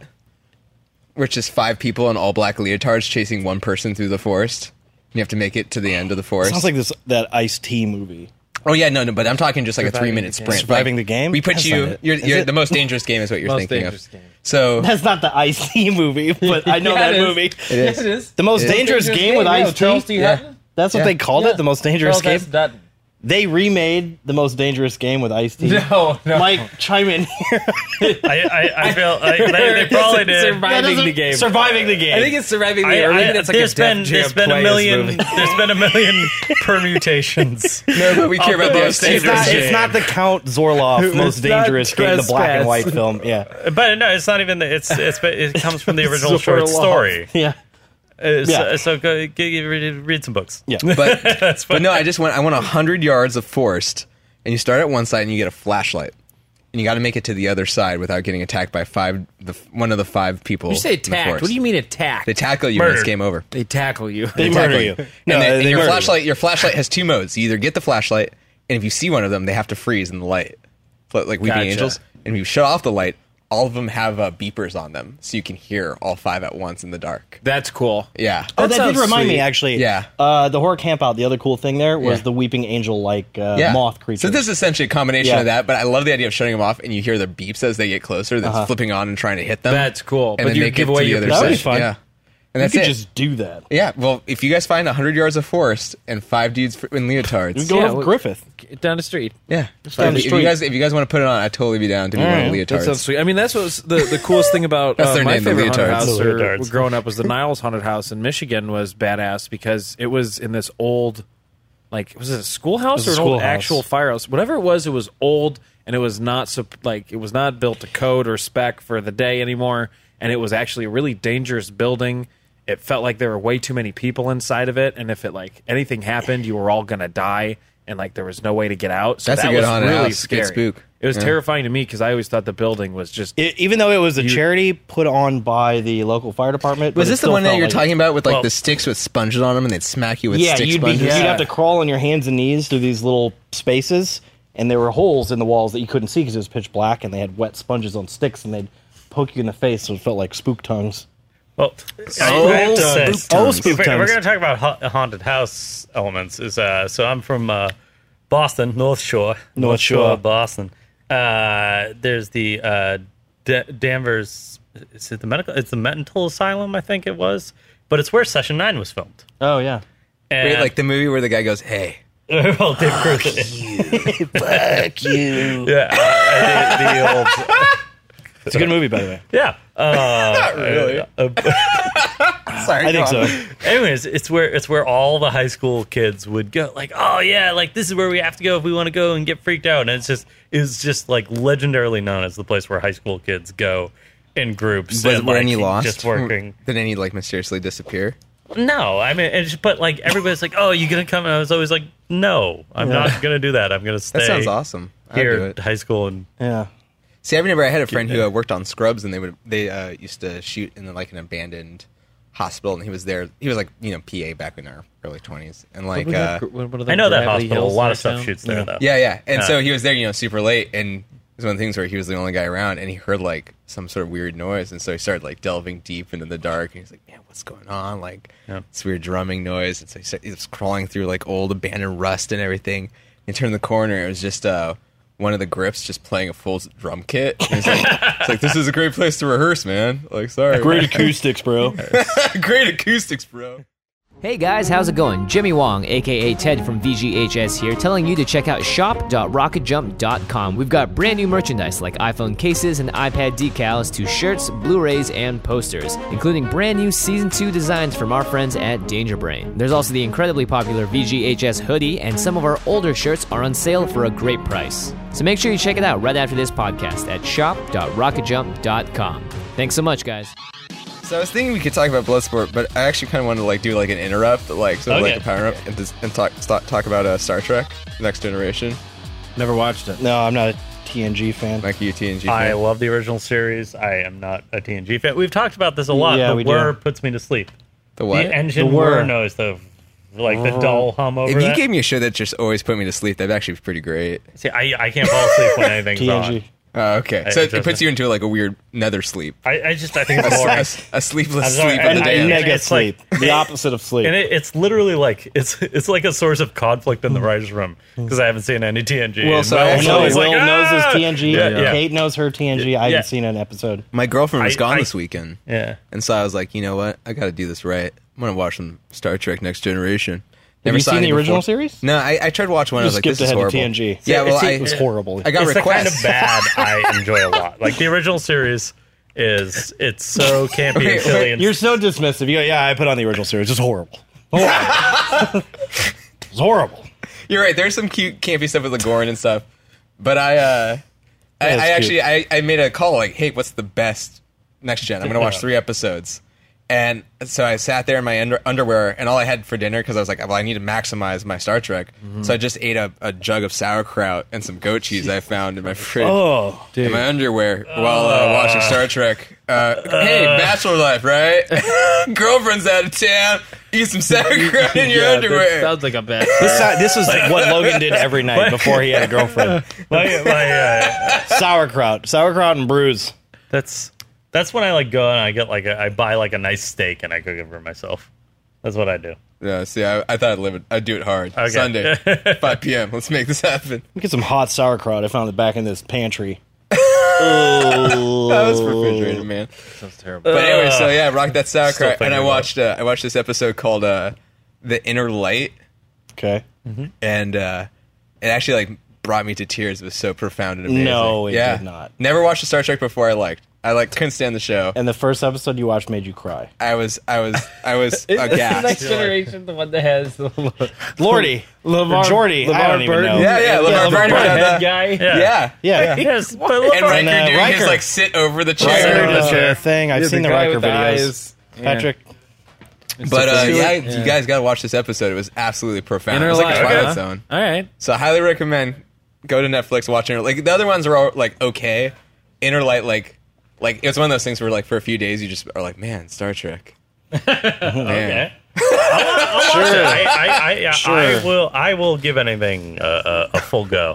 which is five people in all black leotards chasing one person through the forest. You have to make it to the end of the forest. Sounds like this that Ice-T movie. oh yeah, no, no, but I'm talking just like a Surviving three minute the game. sprint. Surviving Like, the game? We put That's you. not it. You're, Is you're it? the most dangerous game is what you're Most thinking dangerous of. game. So That's not the Ice-T movie, but I know Yeah, that it is. movie. it is. it is. The most It is. dangerous, game with yeah, Ice-T. Charles T. Yeah. Hutton. That's what Yeah. they called Yeah. it, the most dangerous Charles game. S. Dutton. They remade the most dangerous game with Ice-T. No, no. Mike, chime in here. I, I, I feel like they, they probably did. Surviving the game. Surviving the game. I think it's surviving the I, game. Or I, maybe that's like there's a Def been Jam there's been a Players million movie. there's been a million permutations. no, but we care Of about the the most Ice-T it's, not, dangerous it's game. not the Count Zorloff most not dangerous game, the black and white Trespass. film. Yeah. But no, it's not even. The, it's it's it comes from the original short Zorloff. story. Yeah. Uh, so, Yeah. so go, go, go read, read some books. Yeah. But That's but fine. no, I just want I want a hundred yards of forest, and you start at one side and you get a flashlight, and you got to make it to the other side without getting attacked by five the one of the five people. You say in the attacked. forest. What do you mean attacked? They tackle you and it's Murdered. game over. They tackle you. They tackle murder you. No, and, then- and they your murder you. flashlight your flashlight has two modes. You either get the flashlight, and if you see one of them, they have to freeze in the light, But, like Weeping Gotcha. Angels. And if you shut off the light, all of them have uh, beepers on them, so you can hear all five at once in the dark. That's cool. Yeah. Oh, That that, did sounds remind me, sweet. actually. Yeah. Uh, the horror camp out, the other cool thing there was Yeah. the Weeping Angel like uh, yeah. moth creature. So this is essentially a combination Yeah. of that, but I love the idea of shutting them off, and you hear the beeps as they get closer. That's Uh-huh. flipping on and trying to hit them. That's cool. And But then you make give it away to the your other That would be side. fun. Yeah. And you that's could it. just do that. Yeah. Well, if you guys find a hundred yards of forest and five dudes for, in leotards, You go Yeah, to well- Griffith. Down the street. yeah. down the if, you street. guys, if you guys want to put it on, I'd totally be down to be All one right. of the That leotards. sounds sweet. I mean, that's what was the the coolest thing about That's uh, their my name, the favorite haunted leotards. house The or, leotards. growing up was the Niles haunted house in Michigan was badass because it was in this old, like, was it a schoolhouse It was or a an old schoolhouse. actual firehouse? Whatever it was, it was old and it was not so like it was not built to code or spec for the day anymore, and it was actually a really dangerous building. It felt like there were way too many people inside of it, and if it like anything happened, you were all gonna die, and like there was no way to get out. So That's a that good was haunted really house. Good scary. spook. It was Yeah. terrifying to me because I always thought the building was just It, even though it was a charity put on by the local fire department. Was but it this the still one that felt you're like- talking about with like Well- the sticks with sponges on them, and they'd smack you with Yeah, stick you'd be sponges? you'd Yeah. have to crawl on your hands and knees through these little spaces, and there were holes in the walls that you couldn't see because it was pitch black, and they had wet sponges on sticks, and they'd poke you in the face, so it felt like spook tongues. Well, Oh, I have to say, spook times. Oh, spook if we're, times. we're going to talk about ha- haunted house elements. Is uh, so I'm from uh, Boston, North Shore, North Shore. Boston. Uh, there's the uh, D- Danvers. Is it the medical? It's the mental asylum, I think it was, but it's where Session Nine was filmed. Oh yeah. And, Wait, like the movie where the guy goes, "Hey, well, Dave Cruz. Fuck you. Yeah, uh, the, the old. It's a good movie, by the way. Yeah. Uh, Not really. Uh, uh, sorry." I think go on." so. anyways, it's where it's where all the high school kids would go. Like, oh yeah, like this is where we have to go if we want to go and get freaked out. And it's just it's just like legendarily known as the place where high school kids go in groups. Was and, were like, any lost? Just working. Did any like mysteriously disappear? No, I mean, it's just, but like everybody's like, oh, you gonna come? And I was always like, no, I'm Yeah. not gonna do that. I'm gonna stay That sounds awesome. I'd do here it. at high school and Yeah. See, I remember I had a friend who uh, worked on Scrubs, and they would they uh, used to shoot in like an abandoned hospital, and he was there. He was like you know P A back in our early twenties, and like uh, I know that hospital. A lot of stuff shoots there Yeah. though. yeah, yeah. And Uh. so he was there, you know, super late, and it was one of the things where he was the only guy around, and he heard like some sort of weird noise, and so he started like delving deep into the dark, and he's like, "Man, what's going on?" Like Yeah. this weird drumming noise, and so he, started, he was crawling through like old abandoned rust and everything. And turned the corner, it was just uh, one of the grips just playing a full drum kit. And he's like, it's like, this is a great place to rehearse, man. Like, sorry, Great acoustics, bro. great acoustics, bro. Hey guys, how's it going? Jimmy Wong, aka Ted from V G H S here, telling you to check out shop dot rocket jump dot com. We've got brand new merchandise like iPhone cases and iPad decals to shirts, Blu-rays, and posters, including brand new Season two designs from our friends at Danger Brain. There's also the incredibly popular V G H S hoodie, and some of our older shirts are on sale for a great price. So make sure you check it out right after this podcast at shop dot rocket jump dot com. Thanks so much, guys. So I was thinking we could talk about Bloodsport, but I actually kind of wanted to like do like an interrupt, like so Okay. like a power up, and, just, and talk talk talk about uh, Star Trek: Next Generation. Never watched it. No, I'm not a T N G fan. Like you, T N G. I fan. love the original series. I am not a T N G fan. We've talked about this a lot. Yeah, the we do. whir puts me to sleep. the what? The engine The whir. whir noise, the like the dull hum over If you that. gave me a show that just always put me to sleep, that'd actually be pretty great. See, I, I can't fall asleep when anything's T N on. G. Oh, okay, I- so it, trust puts me. you into like a weird nether sleep, I, I just I think a, it's boring. a, a sleepless I'm sorry, sleep I- of the I- day. and Mega it's like- sleep. the opposite of sleep. And it, it's literally like it's it's like a source of conflict in the writers' room because I haven't seen any T N G. Well, And so Will I I know It's Will like, knows his "Ah!" T N G. Yeah, yeah. Kate knows her T N G. I Yeah. haven't seen an episode. My girlfriend was I- gone I- this weekend. Yeah. And so I was like, you know what? I got to do this right. I'm going to watch some Star Trek Next Generation. Have you saw seen any the original before. series? No, I, I tried to watch one. You I was like, skipped this is ahead to horrible. T N G. Yeah, well, See, I, It was horrible. I got It's the kind requests. of bad I enjoy a lot. Like the original series is it's so campy Okay, and silly and You're so dismissive. You go, yeah, I put on the original series. It's horrible. Horrible. It's horrible. You're right. There's some cute, campy stuff with the Gorn and stuff. But I, uh, I, Yeah, it's I actually, cute. I, I made a call like, hey, what's the best Next Gen? I'm going to watch three episodes. And so I sat there in my under- underwear, and all I had for dinner, because I was like, well, I need to maximize my Star Trek. Mm-hmm. So I just ate a, a jug of sauerkraut and some goat cheese I found in my fridge. Oh, In my underwear while uh, watching Star Trek. Uh, hey, bachelor life, right? Girlfriend's out of town. Eat some sauerkraut in your underwear. Sounds like a bad. This, uh, this is what Logan did every night before he had a girlfriend. my, my, uh, Sauerkraut. Sauerkraut and brews. that's that's when I like go and I get like a, I buy like a nice steak and I cook it for myself. That's what I do. Yeah, see, I, I thought I'd live it. I'd do it hard. Okay. Sunday, five p.m. Let's make this happen. Get some hot sauerkraut I found in the back in this pantry. That was refrigerated, man. Sounds terrible. But anyway, so yeah, rock that sauerkraut, Still and thinking I about watched. Uh, I watched this episode called uh, "The Inner Light," Okay. and uh, it actually like brought me to tears. It was so profound and amazing. No, it yeah. did not. Never watched a Star Trek before. I liked. I like couldn't stand the show. And the first episode you watched made you cry. I was, I was, I was aghast. Generation, the one that has the Lordy. LeVar- Jordy. I LeVar don't even Burton. know. Yeah, yeah, LeVar LeVar Burton. Burton. had head the- guy. Yeah. Yeah, Yeah. Yes, but And LeVar- Riker uh, doing Riker. his like sit over the Riker chair. does Yeah. the thing. I've Yeah, seen the the, guy Riker with the videos. eyes. Yeah. Patrick. But uh, Stewart. yeah, Yeah. you guys got to watch this episode. It was absolutely profound. Inner It was like a Light. Twilight Okay. Zone. All right. So I highly recommend go to Netflix, watch Inner. Like the other ones are all like okay. Inner Light, like like it's one of those things where like for a few days you just are like, man, Star Trek. Man. Okay. I'll, I'll watch it. I, I, I, Sure. I will. I will give anything a, a, a full go.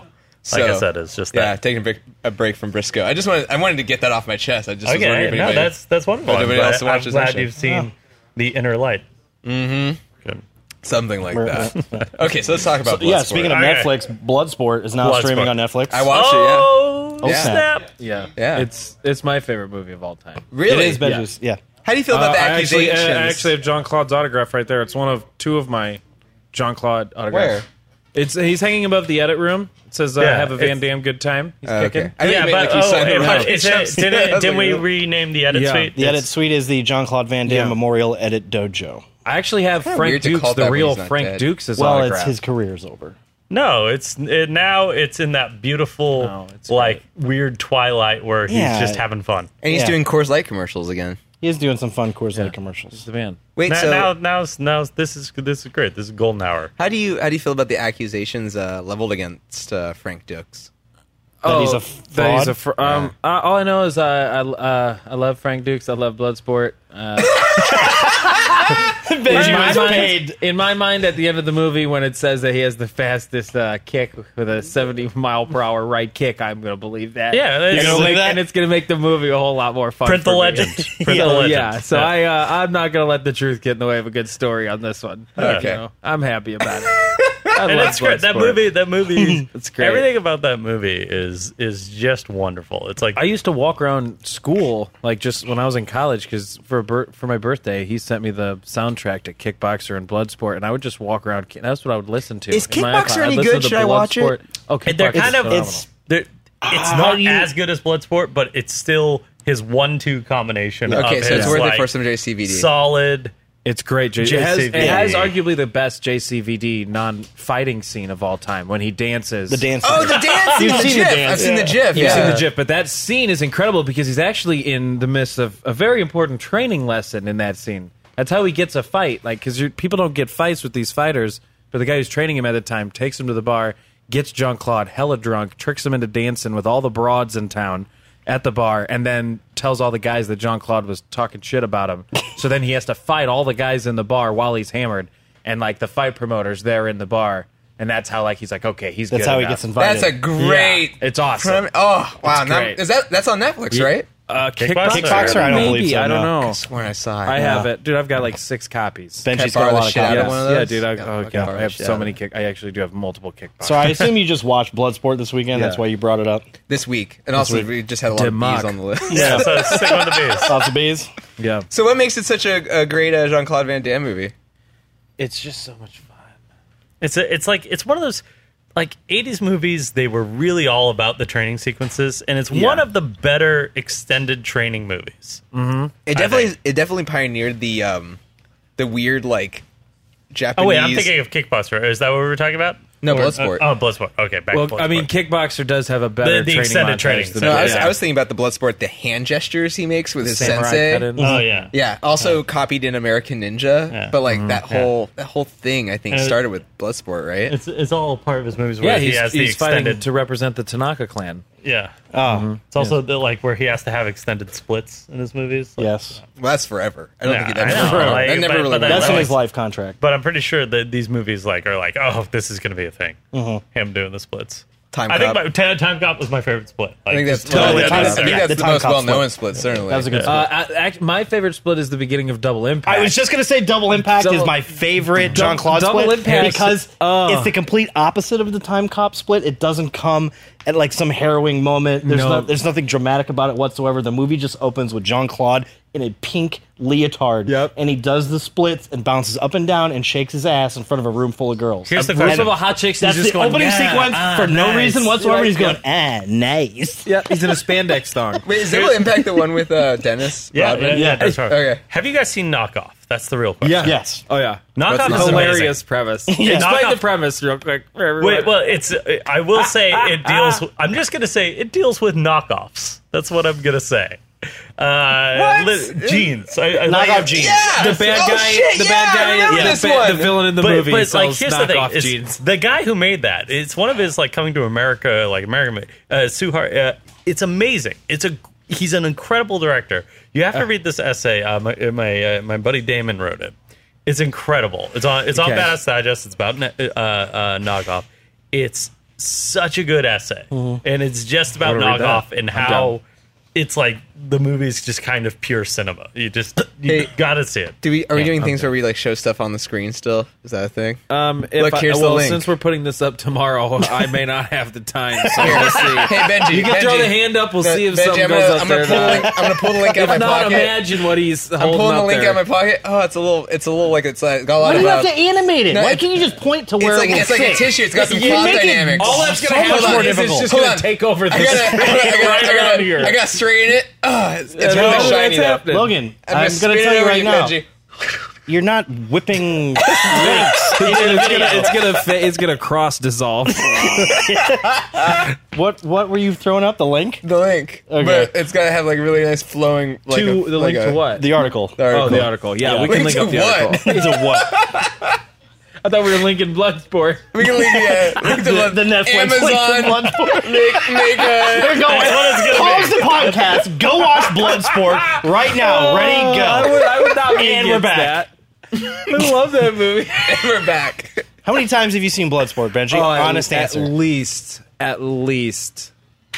So, like I said, it's just yeah, that. taking a break, a break from Briscoe. I just wanted I wanted to get that off my chest. I just was wondering Okay, if no, anybody, that's that's wonderful. if anybody I'm else glad- watches I'm that glad show. you've seen The Inner Light. Mm-hmm. Good. Something like that. Okay, so let's talk about yeah, Bloodsport. speaking of Okay. Netflix, Bloodsport is now Bloodsport. streaming on Netflix. I watched Oh, Oh, Yeah. snap! Yeah, Yeah. It's it's my favorite movie of all time. it. Really? It is Benji's. Yeah. How do you feel about the Uh, I actually, accusations? I actually have John Claude's autograph right there. It's one of two of my John Claude autographs. Where? It's he's hanging above the edit room. It says, uh, Yeah, "Have a Van it's- Damme good time." He's Oh, kicking. okay. I think Yeah, you but meant like you oh, signed the it- rocket it's ships. a- didn't, I was didn't like, we oh. rename the edit Yeah. suite? The edit It's- suite is the John Claude Van Damme Yeah. Memorial Edit Dojo. I actually have Kinda Frank weird to call Dukes, it that the when real he's not Frank dead. Dukes' Well, autograph. it's his career's over. No, it's it, now it's in that beautiful No, it's like weird twilight where he's Yeah. just having fun. And he's Yeah. doing Coors Light commercials again. He's doing some fun Coors Light It's commercials. the man. Wait, Now, so now, now's now's this is this is great. This is golden hour. how do you how do you feel about the accusations uh, leveled against uh, Frank Dukes? That he's a that he's a fraud? fr- um, uh, all I know is I I, uh, I love Frank Dukes. I love Bloodsport. Uh, in, my mind, in my mind, at the end of the movie, when it says that he has the fastest uh, kick with a seventy mile per hour right kick, I'm going to believe that. Yeah, that's- It's You gonna believe make- that? and it's going to make the movie a whole lot more fun. Print the for me. legend. Print yeah, the legend. yeah. So Yeah. I uh, I'm not going to let the truth get in the way of a good story on this one. Okay. You know, I'm happy about it. I and love it's great. That Bloodsport. movie, that movie, It's great. Everything about that movie is is just wonderful. It's like I used to walk around school, like just when I was in college, because for a bir- for my birthday, he sent me the soundtrack to Kickboxer and Bloodsport, and I would just walk around. That's what I would listen to. Is in my Kickboxer iPod. I'd any listen good? to Should I watch it? Bloodsport. Oh, Kickboxer they're kind is of phenomenal. it's they're, it's how not do you- as good as Bloodsport, but it's still his one-two combination. Okay, of so it's his, worth like, it for some J C V D. solid. It's great. J- it, has, it J C V D. has arguably the best J C V D non-fighting scene of all time when he dances. The dance. Oh, the dance! You've the seen the GIF. dance. I've seen the Yeah. GIF. You've Yeah. seen the GIF, but that scene is incredible because he's actually in the midst of a very important training lesson in that scene. That's how he gets a fight, like because people don't get fights with these fighters, but the guy who's training him at the time takes him to the bar, gets Jean Claude hella drunk, tricks him into dancing with all the broads in town at the bar, and then tells all the guys that Jean Claude was talking shit about him. So then he has to fight all the guys in the bar while he's hammered, and like the fight promoters there in the bar, and that's how like he's like, okay, he's That's good how he enough. gets invited. That's a great. Yeah, it's awesome. Prim- oh wow! It's Now, great. is that that's on Netflix, right? Uh, Kickboxer? Kickboxer? I don't Maybe. believe so, I don't no. know. I swear I saw it. I have Yeah. it, dude. I've got like six copies. Benji's borrow got a the lot of shit out of copies. one of yeah, those? dude. I, Yeah, oh, okay, yeah, borrow I have the shit so out of many it. kick. I actually do have multiple kickboxers. So I assume you just watched Bloodsport this weekend. That's Yeah. why you brought it up. This week, and also week. we just had a lot Democ. of bees on the list. Yeah, so stick on the bees. Lots of bees. yeah, So what makes it such a, a great uh, Jean Claude Van Damme movie? it's just so much fun. It's a, it's like it's one of those like eighties movies. They were really all about the training sequences, and it's one of the better extended training movies. It definitely it definitely pioneered the um the weird like Japanese. Oh wait, I'm thinking of Kickboxer. Is that what we were talking about? No, Or- Bloodsport. Uh, oh, Bloodsport. Okay, back Well, to Bloodsport. I mean, Kickboxer does have a better The- the training extended montage training than No, I was, yeah. I was thinking about the Bloodsport, the hand gestures he makes with his Samurai sensei. cut-in. oh yeah, Yeah, also copied in American Ninja, Yeah. but like that whole that whole thing I think And it- started with Bloodsport, right? It's it's all part of his movies where Yeah, he he's, has the he's fighting extended. to represent the Tanaka clan. yeah, Oh, it's also the, like where he has to have extended splits in his movies. Like, yes. Well, that's forever. I don't Yeah, think that I never, know, like, that never but- really but went that- That's in away. his life contract. But I'm pretty sure that these movies like are like, oh, this is going to be a thing. Him doing the splits. Time I think Cop. my, Time, Time Cop was my favorite split. Like, I think that's just totally. totally I think unnecessary. yeah, that's the the, Time most Cop well-known split. split. Certainly, That was a good Uh, split. I, act- my favorite split is the beginning of Double Impact. I was just gonna say Double Impact Double- is my favorite Jean Claude Double split Impact. because Oh. it's the complete opposite of the Time Cop split. It doesn't come at like some harrowing moment. There's No. no, there's nothing dramatic about it whatsoever. The movie just opens with Jean Claude in a pink leotard, Yep. and he does the splits and bounces up and down and shakes his ass in front of a room full of girls. Here's the a group question. of a hot chicks. That's He's just the going, opening "Yeah, sequence ah, for no nice." reason whatsoever. Yeah, He's yeah. going, ah, nice. Yeah, he's in a spandex thong. Wait, is Double Impact the one with uh, Dennis? Yeah, yeah, Rodman? yeah, that's right. Okay. Have you guys seen Knockoff? That's the real question. Yeah. Yes. Oh yeah. Knockoff What's is the Hilarious amazing. premise. Yeah. Explain Knockoff- the premise real quick. for everyone. Wait, well, it's. I will say it deals. I'm just gonna say it deals with knockoffs. That's what I'm gonna say. Uh, What? li- jeans. I, I Knockoff like- jeans. Yeah, the bad oh, guy, shit, the yeah, bad I guy, remember yeah, this the, ba- one. the villain in the But, movie but like, sells here's the thing: knockoff is jeans. the guy who made that. It's one of his like coming to America, like American. Uh, Suhar. Uh, it's amazing. It's a. He's an incredible director. You have to read this essay. Uh, my my, uh, my buddy Damon wrote it. It's incredible. It's on. It's on Okay. Badass Digest. It's about uh, uh, knockoff. It's such a good essay, and it's just about I'm gonna read knockoff that. and I'm how down. it's like the movie's just kind of pure cinema. You just you Hey, gotta see it. Do we are we Yeah, doing I'm things down. where we like show stuff on the screen still? Is that a thing? Um, if Look, I, here's the well, link. since we're putting this up tomorrow, I may not have the time. So we'll see. Hey Benji, You can Benji, throw the hand up. We'll Ben- see if Benji, something I'm gonna, goes up I'm gonna there. pull or the not. link. I'm gonna pull the link out of If my not, pocket. imagine what he's I'm holding pulling the up link there. out of my pocket. Oh, it's a little. It's a little like it's like got a lot Why do of. you uh, have to animate it? no, Why it- can't you just point to It's where like it will it's like a fit? tissue. It's got some You cross make it dynamics. All that's So going to much happen more is it's difficult. just Hold going on. to take over I this gotta, I gotta, I gotta, right I around gotta, here. I gotta straighten it. Oh, it's, it's That's really what's shiny though. happening. Logan, I'm I'm gonna going to spit tell it you over right now. Benji. You're not whipping links. It's gonna, it's gonna, fa- it's gonna cross dissolve. What What were you throwing up? The link? The link, Okay. but it's gotta have like really nice flowing. Like to a, the like link a, to what? The article. The article. Oh, the article. Yeah, Yeah. we can Link link up to the what? article. It's a what? I thought we were linking Bloodsport. We can link, yeah, link to The, the Netflix Amazon. link to Bloodsport. Make, make a. They're going. Pause the podcast. Go watch Bloodsport right now. Ready? I Go. would, I would not be And we're against back. that. I love that movie. We're back. How many times have you seen Bloodsport, Benji? Honest at answer. least, at least.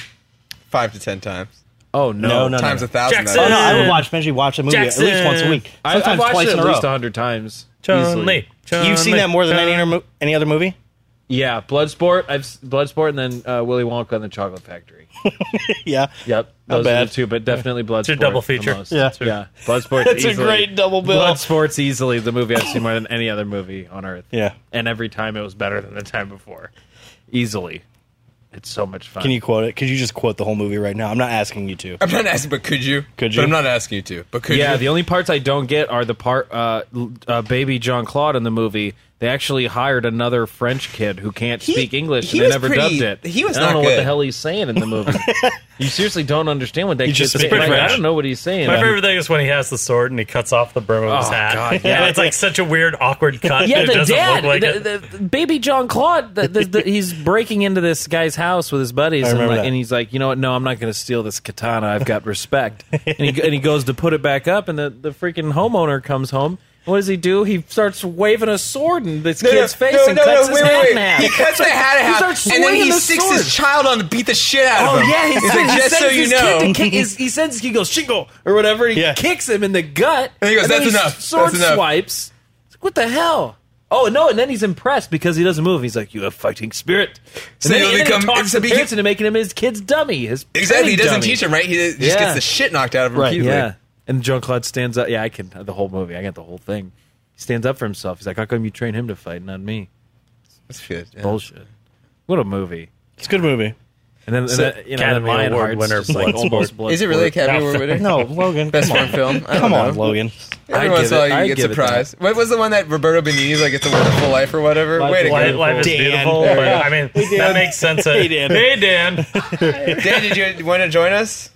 Five to ten times. Oh no, No, no, no. Times a thousand. Jackson. Oh that no, is. I would watch Benji watch a movie Jackson. at least once a week. I, Sometimes I've watched twice it in at a least a row. hundred times. Chun easily. Li. Chun You've seen Li. that more than any Chun- other, mo- any other movie? Yeah, Bloodsport. I've s- Bloodsport, and then uh, Willy Wonka and the Chocolate Factory. Yeah. Yep, Not those bad. are the two, but definitely Bloodsport. your double the feature. most. Yeah. yeah. Bloodsport. That's a easily, great double bill. Bloodsport's easily the movie I've seen more than any other movie on earth. Yeah. And every time it was better than the time before. Easily, it's so much fun. Can you quote it? Could you just quote the whole movie right now? I'm not asking you to. I'm not asking, but could you? Could But you? I'm not asking you to. But could yeah, you? the only parts I don't get are the part uh, l- uh, baby John Claude in the movie. They actually hired another French kid who can't He- speak English, he and they was never pretty- dubbed it. he was I don't not know what the good. hell he's saying in the movie. You seriously don't understand what that He kid's just saying. speaks Like, French. I don't know what he's saying. My favorite thing is when he has the sword and he cuts off the brim of his Oh, hat. God, yeah. And it's like such a weird, awkward cut. Yeah, it the doesn't dad, look like the, it. the- the baby John Claude, the, the, the, he's breaking into this guy's house with his buddies, I and, remember like, that. and he's like, you know what? No, I'm not going to steal this katana. I've got respect. and, he, and he goes to put it back up, and the, the freaking homeowner comes home. What does he do? He starts waving a sword in this No, no, kid's face no, and no, cuts no, his wait, hat wait, in wait. half. He cuts the hat in He half, starts and then swinging he the sticks sword. his child on to beat the shit out Oh of him. yeah, he, He's sends, like, he just sends so you his know. kid to kick his, he sends he goes shingle or whatever. He Yeah. kicks him in the gut. And he goes, then "That's enough. Sword That's enough." swipes. It's like, what the hell? Oh no! And then he's impressed because he doesn't move. He's like, "You have fighting spirit." So And then, he'll and then become- he talks so the he parents gets- into making him his kid's dummy. His Exactly, he petting doesn't dummy. teach him, right? He just Yeah. gets the shit knocked out of him Right, repeatedly. Yeah. And John Claude stands up. Yeah, I can. The whole movie. I get the whole thing. He stands up for himself. He's like, "How come you train him to fight, not me?" That's good. Yeah. Bullshit. What a movie. It's a good movie. And then, So, and then you know, Academy then Lionheart's Award winner just like Bloodsport. almost Bloodsport. Is it really Academy Award winner? No, Logan. Best come foreign on. film? I don't Come know. on, Logan. Every I'd once give in a while it- you I'd get give it surprised. What was the one that Roberto Benigni like? It's a Wonderful Life or whatever. Life- Way to Life, go, life is Dan. beautiful. Yeah. But, I mean, that makes sense. Hey, Dan. Hey, Dan. Dan. Did you want to join us?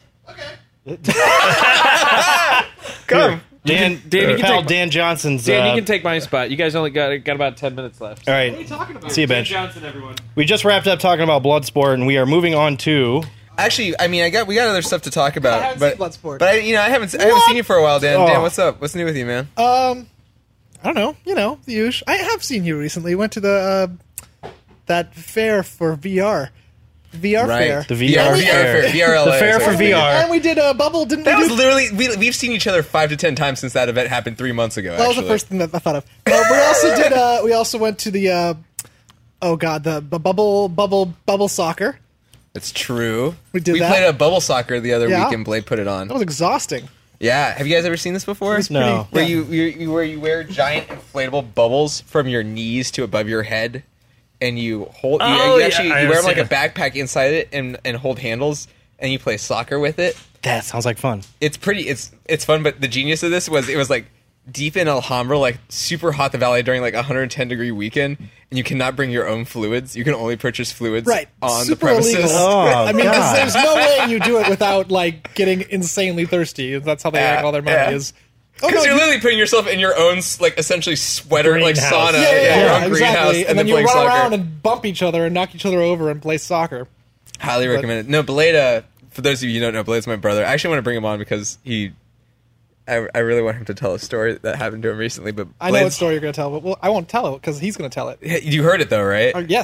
Okay. Come. Dan, Dan, you can pal take- Dan Johnson's. Dan, uh, you can take my spot. You guys only got got about ten minutes left. all right. See you, Ben. Johnson, everyone. We just wrapped up talking about Bloodsport, and we are moving on to. Actually, I mean, I got we got other stuff to talk about. I haven't but, seen Bloodsport. But I, you know, I haven't I haven't seen you for a while, Dan. Oh. Dan, what's up? What's new with you, man? Um, I don't know. You know, the usual. I have seen you recently. Went to the uh, that fair for V R, V R fair. The V R V R fair. fair. V R L A. The fair for V R. And we did a bubble. Didn't That we? was do, literally we, we've seen each other five to ten times since that event happened three months ago. that was the actually. first thing that I thought of. Uh, we also did. Uh, we also went to the. Uh, oh God, the, the bubble bubble bubble soccer. It's true. We did We that. played a bubble soccer the other Yeah. week, and Blade put it on. That was exhausting. Yeah, have you guys ever seen this before? No. Where Yeah. you, you, you where you wear giant inflatable bubbles from your knees to above your head, and you hold. You, Oh, you yeah, actually I you wear them like a understand. backpack inside it, and and hold handles, and you play soccer with it. That sounds like fun. It's pretty. It's it's fun, but the genius of this was it was like deep in Alhambra, like super hot the valley during like a one hundred ten degree weekend, and you cannot bring your own fluids. You can only purchase fluids Right. on Super the premises. illegal. Oh, I mean, 'cause God. there's no way you do it without like getting insanely thirsty. That's how they Yeah, make all their money. yeah. Is oh Because no, you're you- literally putting yourself in your own like essentially sweater like Greenhouse. sauna, yeah, yeah, your yeah, own greenhouse, exactly. And, then you playing run soccer. around and bump each other and knock each other over and play soccer. Highly recommend it. No, Blade. Uh, for those of you who don't know, Blade's my brother. I actually want to bring him on because he. I, I really want him to tell a story that happened to him recently. But I know what Blade's- story you're going to tell, but well, I won't tell it because he's going to tell it. Yeah, you heard it though, right? Uh, yes.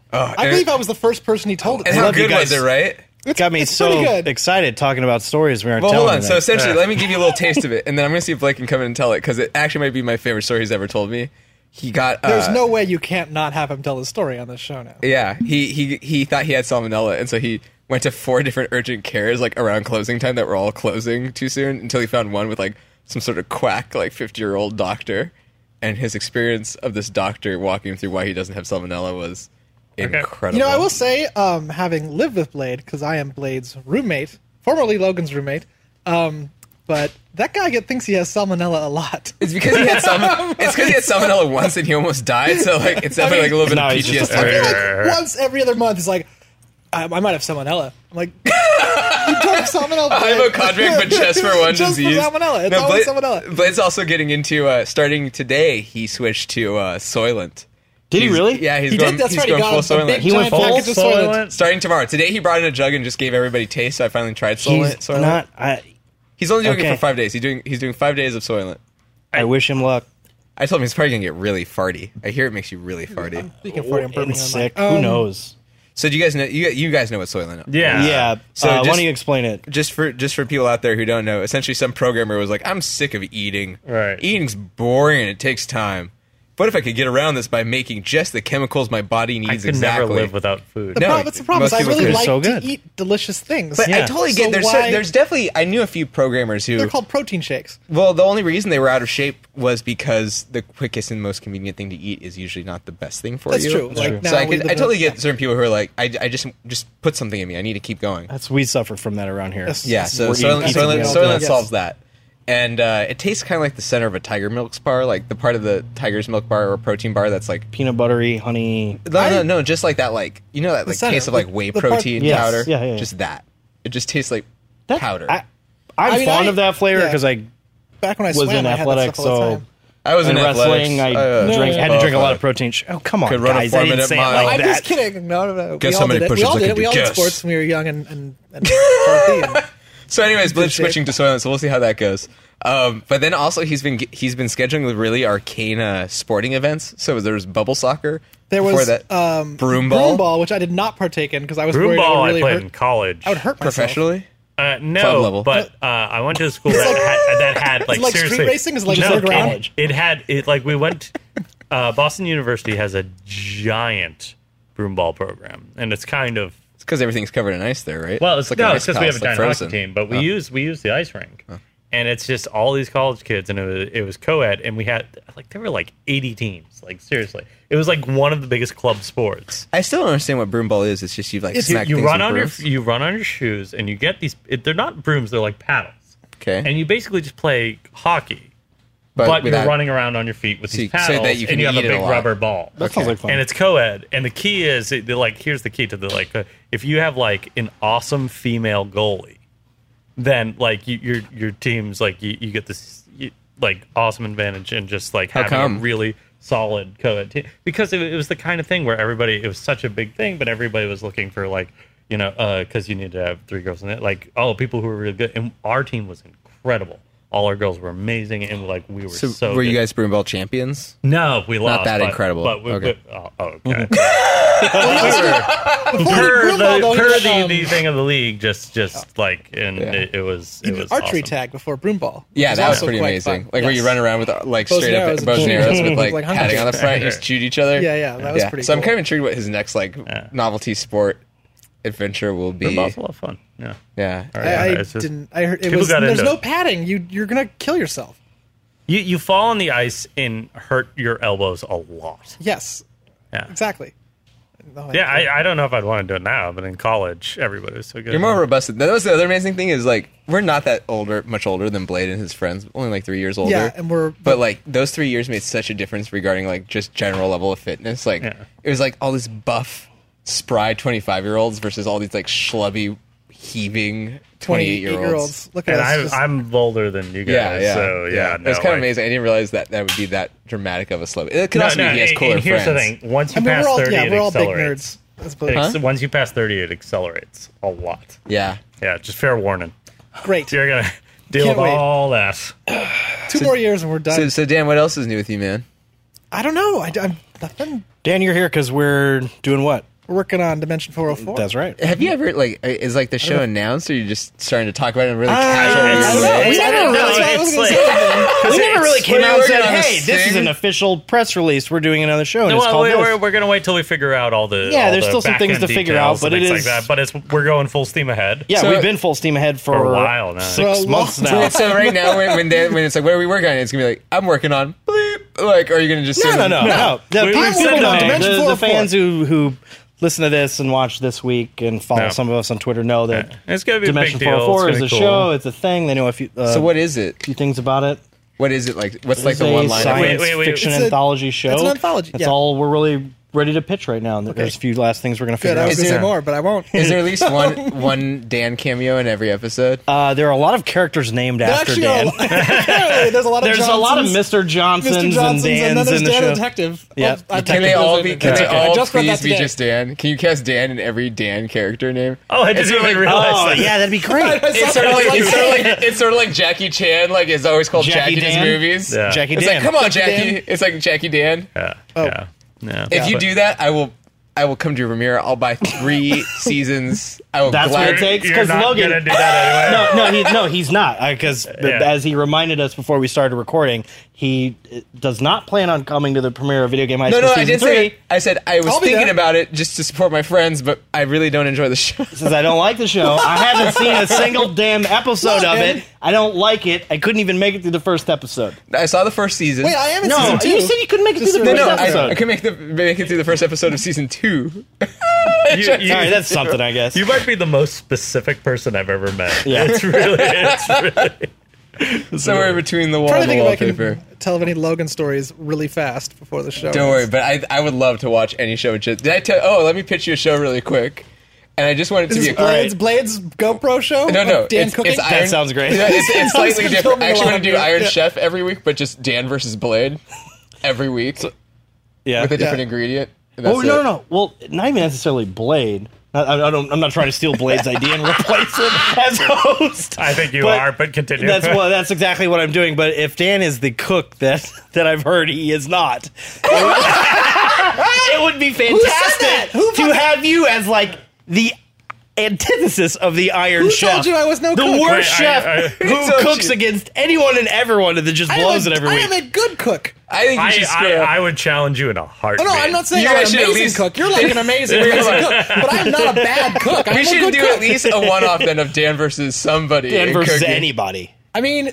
Oh, I and- believe I was the first person he told it And to. how love you good was guys. it, right? It's, Got me it's so pretty good. excited talking about stories we aren't Well, telling. hold on. So tonight. essentially, Yeah. let me give you a little taste of it, and then I'm going to see if Blake can come in and tell it, because it actually might be my favorite story he's ever told me. He got... Uh, There's no way you can't not have him tell his story on this show now. Yeah, he, he, he thought he had salmonella, and so he went to four different urgent cares, like, around closing time that were all closing too soon, until he found one with, like, some sort of quack, like, fifty-year-old doctor. And his experience of this doctor walking him through why he doesn't have salmonella was incredible. You know, I will say, um, having lived with Blade, because I am Blade's roommate, formerly Logan's roommate, um, but that guy get, thinks he has salmonella a lot. It's because he had salmonella. It's because he had salmonella once and he almost died. So like, it's definitely like a little bit No, of he's P T S D. just I feel like once every other month, he's like, I, I might have salmonella. I'm like, you don't have salmonella. I'm a Blade. hypochondriac, but just for one just disease. for salmonella. It's No, always Blade- salmonella. Blade's also getting into uh, starting today. He switched to uh, Soylent. Did he He's- really? Yeah, he's He going. did. That's he's right. He going got full a big Soylent. He went giant full package of Soylent. Soylent? Starting tomorrow. Today he brought in a jug and just gave everybody taste. So I finally tried Soylent. He's Soylent. not. I, He's only doing it Okay. for five days. He's doing. He's doing five days of Soylent. I wish him luck. I told him he's probably gonna get really farty. I hear it makes you really farty. Speaking for him, And Birmingham, sick. like, Who um, knows? So do you guys know? You, you guys know what Soylent? is? Yeah. Yeah. So uh, why just- don't you explain it? just for just for people out there who don't know, essentially some programmer was like, I'm sick of eating. Right. Eating's boring and it takes time. What if I could get around this by making just the chemicals my body I needs could exactly? never live without food. The No, problem, that's the problem. most Is I people really could. like So to good. eat delicious things. But I Yeah. totally So get there's why- there's definitely I knew a few programmers who They're called protein shakes. well the only reason they were out of shape was because the quickest and most convenient thing to eat is usually not the best thing for That's you. true. Like, So now I we could live I in totally a- get yeah. certain people who are like I, I just just put something in me. I need to keep going. That's we suffer from that around here. Yes. Yeah, so We're eating Soylent, pizza Soylent, meals. Soylent Yes. solves that. And uh, it tastes kind of like the center of a Tiger Milk bar, like the part of the Tiger's Milk bar or protein bar that's like Peanut buttery, honey. no, I- no, no, just like that, like you know that The like center, taste of like the- whey the part- protein Yes. powder, Yeah, yeah, yeah. just that. It just tastes like That- powder. I, I'm I mean, fond I- of that flavor yeah. because I Back when I was swam, in I had that athletics, stuff all the so time. I was in in wrestling, I athletics. drank, uh, had to drink a lot uh, of protein. Sh- oh, come on, Could run a guys! I didn't four-minute say it mile. like I'm that. just kidding. No, no, no. Guess we how all many did it. We push-ups all I did can it. We do. all did Guess. sports when we were young and, and, and healthy. And So, anyways, Blitz shit. switching to Soylent, so we'll see how that goes. Um, but then also he's been he's been scheduling with really arcane uh, sporting events. So there was bubble soccer. there before was that, um, broom ball? ball, which I did not partake in because I was Broom worried I ball would really I played hurt. in college. I would hurt myself. professionally. Uh, Club no, level. but uh, I went to a school that like- had, that had like, it like street seriously racing? Is it like no, just underground? it, it had it like we went. Uh, Boston University has a giant broomball program, and it's kind of It's because everything's covered in ice there, right? well, it's, like no, an it's ice because we have a house, like giant Frozen. hockey team, but we Oh. use we use the ice rink, and it's just all these college kids, and it was it was co-ed, and we had like there were like eighty teams, like seriously, it was like one of the biggest club sports. I still don't understand what broom ball is. It's just you like It's- smack You things run with on your brooms. you run on your shoes, and you get these. It, they're not brooms; they're like paddles, Okay, and you basically just play hockey. But, without- you're running around on your feet with So these you- so paddles, that you can and you have a eat it a big lot. rubber ball. That sounds like fun. And it's co-ed, and the key is it, like here's the key to the like uh, if you have like an awesome female goalie, then like you, your your team's like you, you get this you, like awesome advantage in just like How having come? a really solid co-ed team because it, it was the kind of thing where everybody it was such a big thing, but everybody was looking for like you know because you need to have three girls in it like oh people who were really good, and our team was incredible. All our girls were amazing, and like we were so. So, were you good. guys broom ball champions? No, we lost. that but- incredible. But we, Okay. we- oh, oh, okay. Before per broom ball, the though, per he the, had, um, the thing of the league, just just like and Yeah. it, it was he it did was archery awesome. tag before broom ball. Yeah, which that was also pretty quite amazing. fun. Like where you Yes. run around with uh, like Bows straight and up arrows bows and and arrows with like, like padding on the hunters. front. You just shoot each other. Yeah, yeah, that was pretty So I'm cool. kind of intrigued what his next like Yeah. novelty sport adventure will be. Broomball's a lot of fun. Yeah. Yeah. All I, right, I it's just- didn't. I heard it people was. got There's into no it. padding. You you're gonna kill yourself. You you fall on the ice and hurt your elbows a lot. Yes, Yeah. exactly. No, Yeah, I, I don't know if I'd want to do it now, but in college, everybody was so good. You're more robust. That was the other amazing thing is like we're not that older, much older than Blade and his friends. Only like three years older. Yeah, and we're But like those three years made such a difference regarding like just general level of fitness. Like Yeah. it was like all these buff, spry twenty-five year olds versus all these like schlubby, heaving twenty-eight year olds. Look at and us. I'm just- I'm older than you guys. Yeah, yeah, So yeah, It was no, kind of I- amazing. I didn't realize that that would be that dramatic of a slope. It could No, also no, be he has and- cooler and here's friends. the thing: once you I mean, pass we're all thirty, yeah, it we're all big accelerates. nerds. That's It both- ex- Once you pass thirty, it accelerates a lot. Yeah. Yeah, just fair warning. Great. You're gonna deal Can't with wait. all that. Two more years and we're done. So, so Dan, what else is new with you, man? I don't know. I, I'm nothing. Dan, you're here because we're doing what? We're working on Dimension four oh four. That's right. Have you ever like is like the show announced, or you just starting to talk about it in a really Uh, casual it's- way? it's- I don't know. No, That's what I was it's gonna like- say. We never really came What are out you and said, working on, "Hey, this this is thing?" an official press release. We're doing another show." And No, it's well, called we, this. we're, we're gonna wait till we figure out all the Yeah, all there's the still some things back-end to figure out, details but and it things is- like that. But it's we're going full steam ahead. Yeah, So- we've been full steam ahead for, For a while now. six For a months long- now. So right now, when when, they, when it's like, what are we working on? It's gonna be like, I'm working on bleep. Like, are you gonna just No, say no, no, no. The, We- people we've said who no. know, Dimension the, four oh the four. fans who who listen to this and watch this week and follow No. some of us on Twitter know that Yeah. It's gonna be a Dimension big deal. four oh four It's is a gonna be cool. show. It's a thing. They know a few. Uh, So what is it? few things about it. What is it like? What's like It's the a one line? science Wait, wait, wait. fiction It's a- anthology show. it's an anthology, That's yeah. all we're really ready to pitch right now. And there's a few last things we're going to Good. figure I out. was Is going to say there- more, but I won't. Is there at least one one Dan cameo in every episode? Uh, there are a lot of characters named There after actually Dan. are a- there's a lot of There's a lot of Johnsons, Mister Johnsons, Mister and Johnsons, Dans and then there's in the Dan show. the Detective. Yeah, Oh, I- Can they all be? Can they I all just read that please be today. just Dan? Can you cast Dan in every Dan character name? Oh, I It's didn't like- even realize Oh, that. yeah, that'd be great. It's sort of like it's sort of like it's sort of like Jackie Chan, like is always called Jackie Jackie in his Dan? movies. Yeah. Jackie It's Dan. like, come on, Jackie Jackie. Dan. It's like Jackie Dan. Yeah, Oh. yeah, yeah. If you do that, I will. I will come to your premiere. I'll buy three seasons. I will. That's what glad- it takes. You're Because not Logan, gonna do that anyway. no, no, he, no, he's not. Because Yeah. as he reminded us before we started recording, he uh, does not plan on coming to the premiere of Video Game High No, School no, I season did three. say. I said I was I'll be thinking there. about it just to support my friends, but I really don't enjoy the show. Says I don't like the show. I haven't seen a single damn episode of it. I don't like it. I couldn't even make it through the first episode. I saw the first season. Wait, I am in No, season two. you said you couldn't make it Just through the so no, first no, you know. I, episode. I could make the make it through the first episode of season two. You, you, All right, that's something, I guess. you might be the most specific person I've ever met. Yeah. It's really, it's really. Somewhere between the wall trying and to the think if I wallpaper. can tell any Logan stories really fast before the show. Don't worry, ends. but I I would love to watch any show. Just did I tell? Oh, let me pitch you a show really quick. And I just want it to Is be this a Blades, Blades GoPro show? No, no, Of Dan it's, cooking? it's That Iron. sounds great. No, it's, it's slightly It's different. gonna I actually be a want to lot do of- Iron yeah. Chef every week, but just Dan versus Blade every week Yeah. with a different Yeah. ingredient. And that's Oh no, it. no, no. Well, not even necessarily Blade. I, I don't. I'm not trying to steal Blade's idea and replace him as host. I think you But are, but continue. That's well. That's exactly what I'm doing. But if Dan is the cook that that I've heard he is not, it would, it would be fantastic to have you as like the antithesis of the Iron Who Chef. told you I was no the cook? worst Wait, I- chef I- who Who told cooks you? against anyone and everyone and then just I am blows a- it every I week. am a good cook. I think you I, should I, square up. I would challenge you in a Oh heartbeat. no, I'm not saying You I'm guys an should at amazing least- cook. You're like an amazing, amazing cook, but I'm not a bad cook. I'm We a should good do cook. at least a one-off then of Dan versus somebody. Dan in versus cooking. anybody. I mean,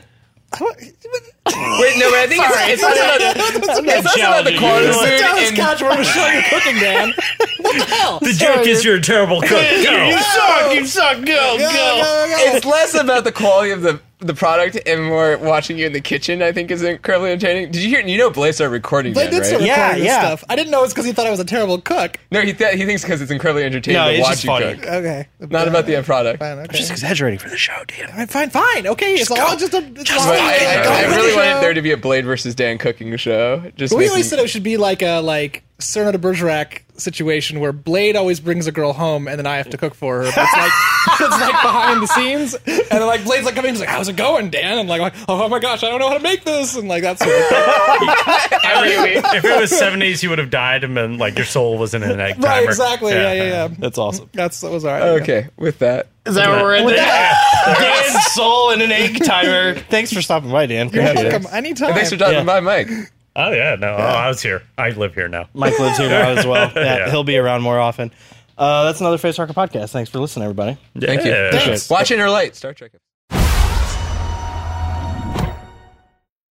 Wait, no, but I think it's, it's less about, it's less about the challenging quality you. of food. Dallas and- Couch, we're going to show you cooking, Dan. What the hell? The joke is you're a terrible cook. You Go. suck. You suck. Go. Go, Go. go, go. It's less about the quality of the the product and more watching you in the kitchen. I think is incredibly entertaining. Did you hear? You know, Blade started recording Blade that, did right? start Yeah, recording this yeah. stuff. I didn't know it was because he thought I was a terrible cook. No, he th- he thinks because it's incredibly entertaining No, to it's watch just you funny. cook. Okay. Not about the end product. Fine, okay. Just exaggerating for the show, Dan. Fine, fine, fine. Okay, it's all just a. It's all But I, I, go I with the really show. wanted there to be a Blade versus Dan cooking show. Just We making- always said it should be like a like Cyrano de Bergerac situation where Blade always brings a girl home and then I have to cook for her. But it's like it's like behind the scenes, and then like Blade's like coming in, he's like, "How's it going, Dan?" And like, "Oh my gosh, I don't know how to make this," and like that's sort of I mean, if it was seventies, you would have died, and then like your soul was in an egg timer. right, exactly. Yeah, yeah, yeah. That's awesome. That's that was all right. Okay, with that, Is that what we're in? Dan's soul and an egg timer. Thanks for stopping by, Dan. You're Appreciate it. welcome anytime. thanks for dropping Yeah. by, Mike. Oh yeah, no, Oh, I was here. I live here now. Mike lives here now as well. Yeah, Yeah. he'll be around more often. Uh, that's another Face Talker podcast. Thanks for listening, everybody. Thank you. Yeah. Thanks. Watch Inner Light, Star Trek.